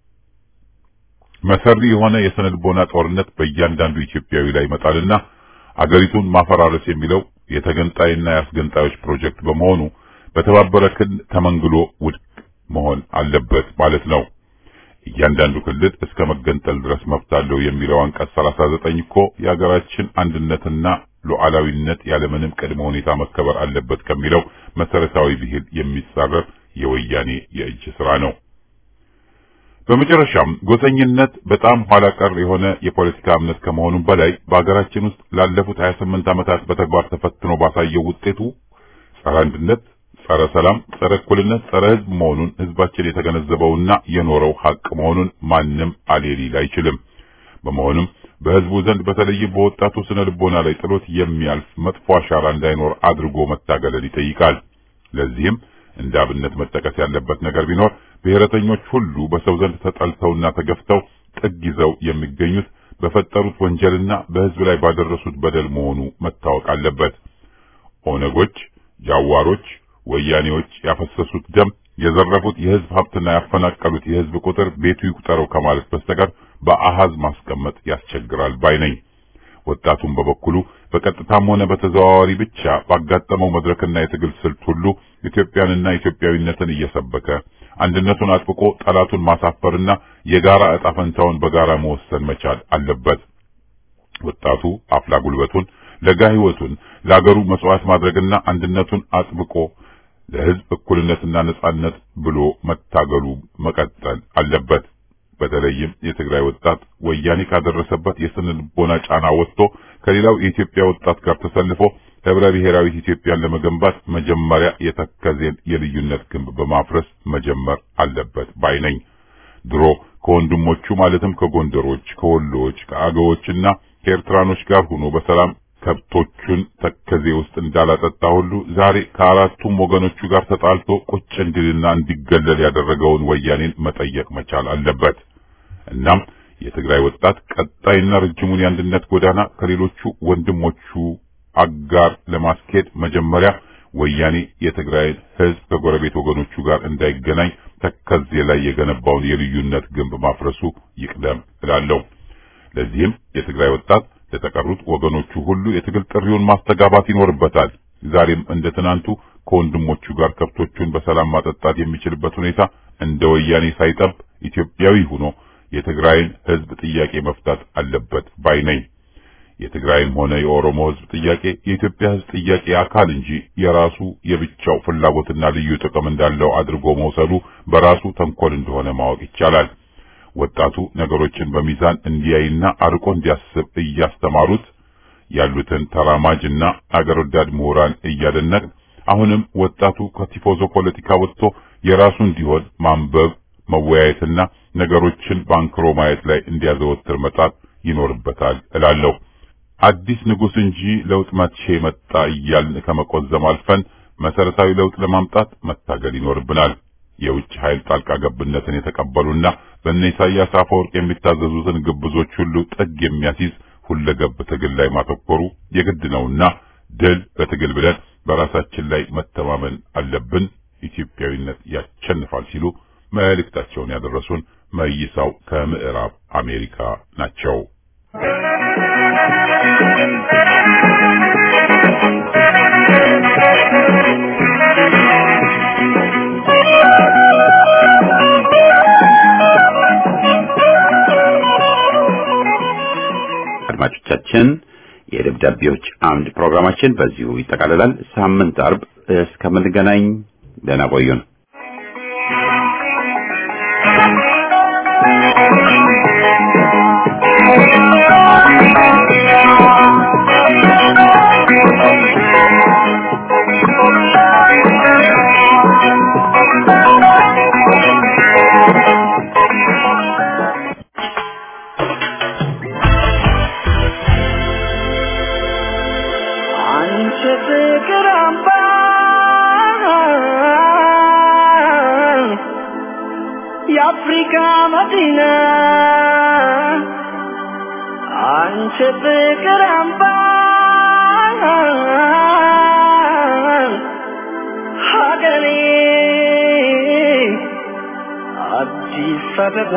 መሰሪ የሆነ የስነልቦና ጦርነት በእያንዳንዱ ኢትዮጵያዊ ላይ ይመጣልና አገሪቱን ማፈራረስ የሚለው የተገንጣይና ያስገንጣዮች ፕሮጀክት በመሆኑ በተባበረ ክንድ ተመንግሎ ውድቅ መሆን አለበት ማለት ነው። እያንዳንዱ ክልል እስከ መገንጠል ድረስ መብት አለው የሚለው አንቀጽ ሰላሳ ዘጠኝ እኮ የሀገራችን አንድነትና ሉዓላዊነት ያለምንም ቅድመ ሁኔታ መከበር አለበት ከሚለው መሰረታዊ ብሂል የሚጻረር የወያኔ የእጅ ስራ ነው። በመጨረሻም ጎሰኝነት በጣም ኋላ ቀር የሆነ የፖለቲካ እምነት ከመሆኑም በላይ በሀገራችን ውስጥ ላለፉት ሀያ ስምንት ዓመታት በተግባር ተፈትኖ ባሳየው ውጤቱ ጸረ አንድነት፣ ጸረ ሰላም፣ ጸረ እኩልነት፣ ጸረ ህዝብ መሆኑን ህዝባችን የተገነዘበውና የኖረው ሀቅ መሆኑን ማንም አሌሊል አይችልም። በመሆኑም በህዝቡ ዘንድ በተለይም በወጣቱ ስነ ልቦና ላይ ጥሎት የሚያልፍ መጥፎ አሻራ እንዳይኖር አድርጎ መታገልን ይጠይቃል። ለዚህም እንደ አብነት መጠቀስ ያለበት ነገር ቢኖር ብሔረተኞች ሁሉ በሰው ዘንድ ተጠልተውና ተገፍተው ጥግ ይዘው የሚገኙት በፈጠሩት ወንጀልና በህዝብ ላይ ባደረሱት በደል መሆኑ መታወቅ አለበት። ኦነጎች፣ ጃዋሮች፣ ወያኔዎች ያፈሰሱት ደም፣ የዘረፉት የህዝብ ሀብትና ያፈናቀሉት የህዝብ ቁጥር ቤቱ ይቁጠረው ከማለት በስተቀር በአሃዝ ማስቀመጥ ያስቸግራል ባይ ነኝ። ወጣቱም በበኩሉ በቀጥታም ሆነ በተዘዋዋሪ ብቻ ባጋጠመው መድረክና የትግል ስልት ሁሉ ኢትዮጵያንና ኢትዮጵያዊነትን እየሰበከ አንድነቱን አጥብቆ ጠላቱን ማሳፈርና የጋራ ዕጣ ፈንታውን በጋራ መወሰን መቻል አለበት። ወጣቱ አፍላ ጉልበቱን ለጋ ሕይወቱን ለአገሩ መስዋዕት ማድረግና አንድነቱን አጥብቆ ለሕዝብ እኩልነትና ነጻነት ብሎ መታገሉ መቀጠል አለበት። በተለይም የትግራይ ወጣት ወያኔ ካደረሰበት የስነ ልቦና ጫና ወጥቶ ከሌላው የኢትዮጵያ ወጣት ጋር ተሰልፎ ህብረ ብሔራዊ ኢትዮጵያን ለመገንባት መጀመሪያ የተከዜን የልዩነት ግንብ በማፍረስ መጀመር አለበት ባይነኝ። ድሮ ከወንድሞቹ ማለትም ከጎንደሮች፣ ከወሎዎች፣ ከአገዎችና ከኤርትራኖች ጋር ሆኖ በሰላም ከብቶቹን ተከዜ ውስጥ እንዳላጠጣ ሁሉ ዛሬ ከአራቱም ወገኖቹ ጋር ተጣልቶ ቁጭ እንዲልና እንዲገለል ያደረገውን ወያኔን መጠየቅ መቻል አለበት። እናም የትግራይ ወጣት ቀጣይና ረጅሙን የአንድነት ጎዳና ከሌሎቹ ወንድሞቹ አጋር ለማስኬድ መጀመሪያ ወያኔ የትግራይን ህዝብ ከጎረቤት ወገኖቹ ጋር እንዳይገናኝ ተከዜ ላይ የገነባውን የልዩነት ግንብ ማፍረሱ ይቅደም እላለሁ። ለዚህም የትግራይ ወጣት ለተቀሩት ወገኖቹ ሁሉ የትግል ጥሪውን ማስተጋባት ይኖርበታል። ዛሬም እንደ ትናንቱ ከወንድሞቹ ጋር ከብቶቹን በሰላም ማጠጣት የሚችልበት ሁኔታ እንደ ወያኔ ሳይጠብ ኢትዮጵያዊ ሆኖ የትግራይን ህዝብ ጥያቄ መፍታት አለበት ባይነኝ። የትግራይም ሆነ የኦሮሞ ህዝብ ጥያቄ የኢትዮጵያ ህዝብ ጥያቄ አካል እንጂ የራሱ የብቻው ፍላጎትና ልዩ ጥቅም እንዳለው አድርጎ መውሰዱ በራሱ ተንኮል እንደሆነ ማወቅ ይቻላል። ወጣቱ ነገሮችን በሚዛን እንዲያይና አርቆ እንዲያስብ እያስተማሩት ያሉትን ተራማጅና አገር ወዳድ ምሁራን እያደነቅ አሁንም ወጣቱ ከቲፎዞ ፖለቲካ ወጥቶ የራሱ እንዲሆን ማንበብ መወያየትና ነገሮችን ባንክሮ ማየት ላይ እንዲያዘወትር መጣት ይኖርበታል እላለሁ። አዲስ ንጉስ እንጂ ለውጥ መቼ መጣ እያልን ከመቆዘም አልፈን መሰረታዊ ለውጥ ለማምጣት መታገል ይኖርብናል። የውጭ ኃይል ጣልቃ ገብነትን የተቀበሉና በእነ ኢሳያስ አፈወርቅ የሚታዘዙትን ግብዞች ሁሉ ጥግ የሚያስይዝ ሁለገብ ትግል ላይ ማተኮሩ የግድ ነውና ድል በትግል ብለን በራሳችን ላይ መተማመን አለብን። ኢትዮጵያዊነት ያሸንፋል ሲሉ መልእክታቸውን ያደረሱን መይሳው ከምዕራብ አሜሪካ ናቸው። አድማጮቻችን የደብዳቤዎች አምድ ፕሮግራማችን በዚሁ ይጠቃልላል። ሳምንት አርብ እስከምንገናኝ ደህና ቆዩን። የአፍሪካ መዲና አንቺ ፍቅር አምባ ሀገሬ አዲስ አበባ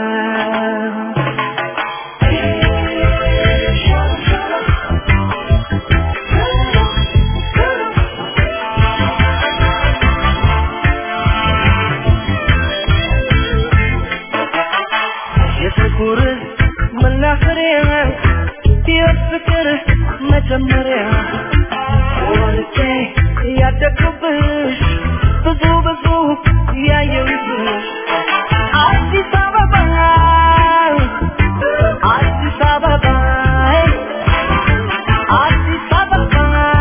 የፍቅር መናኸሪያ የፍቅር መጀመሪያ ወልጄ ያደግኩብሽ ብዙ ብዙ ያየሁብሽ አዲስ አበባ አዲስ አበባ አዲስ አበባ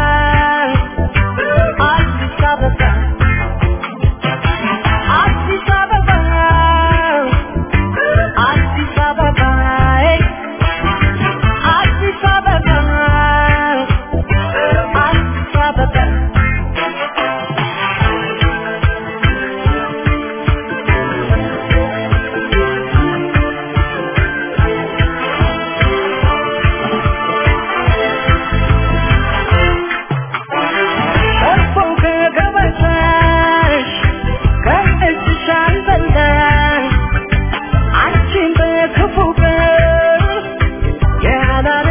አዲስ አበባ አዲስ አበባ አዲስ አበባ አዲስ አበባ አዲስ አበባ Yeah,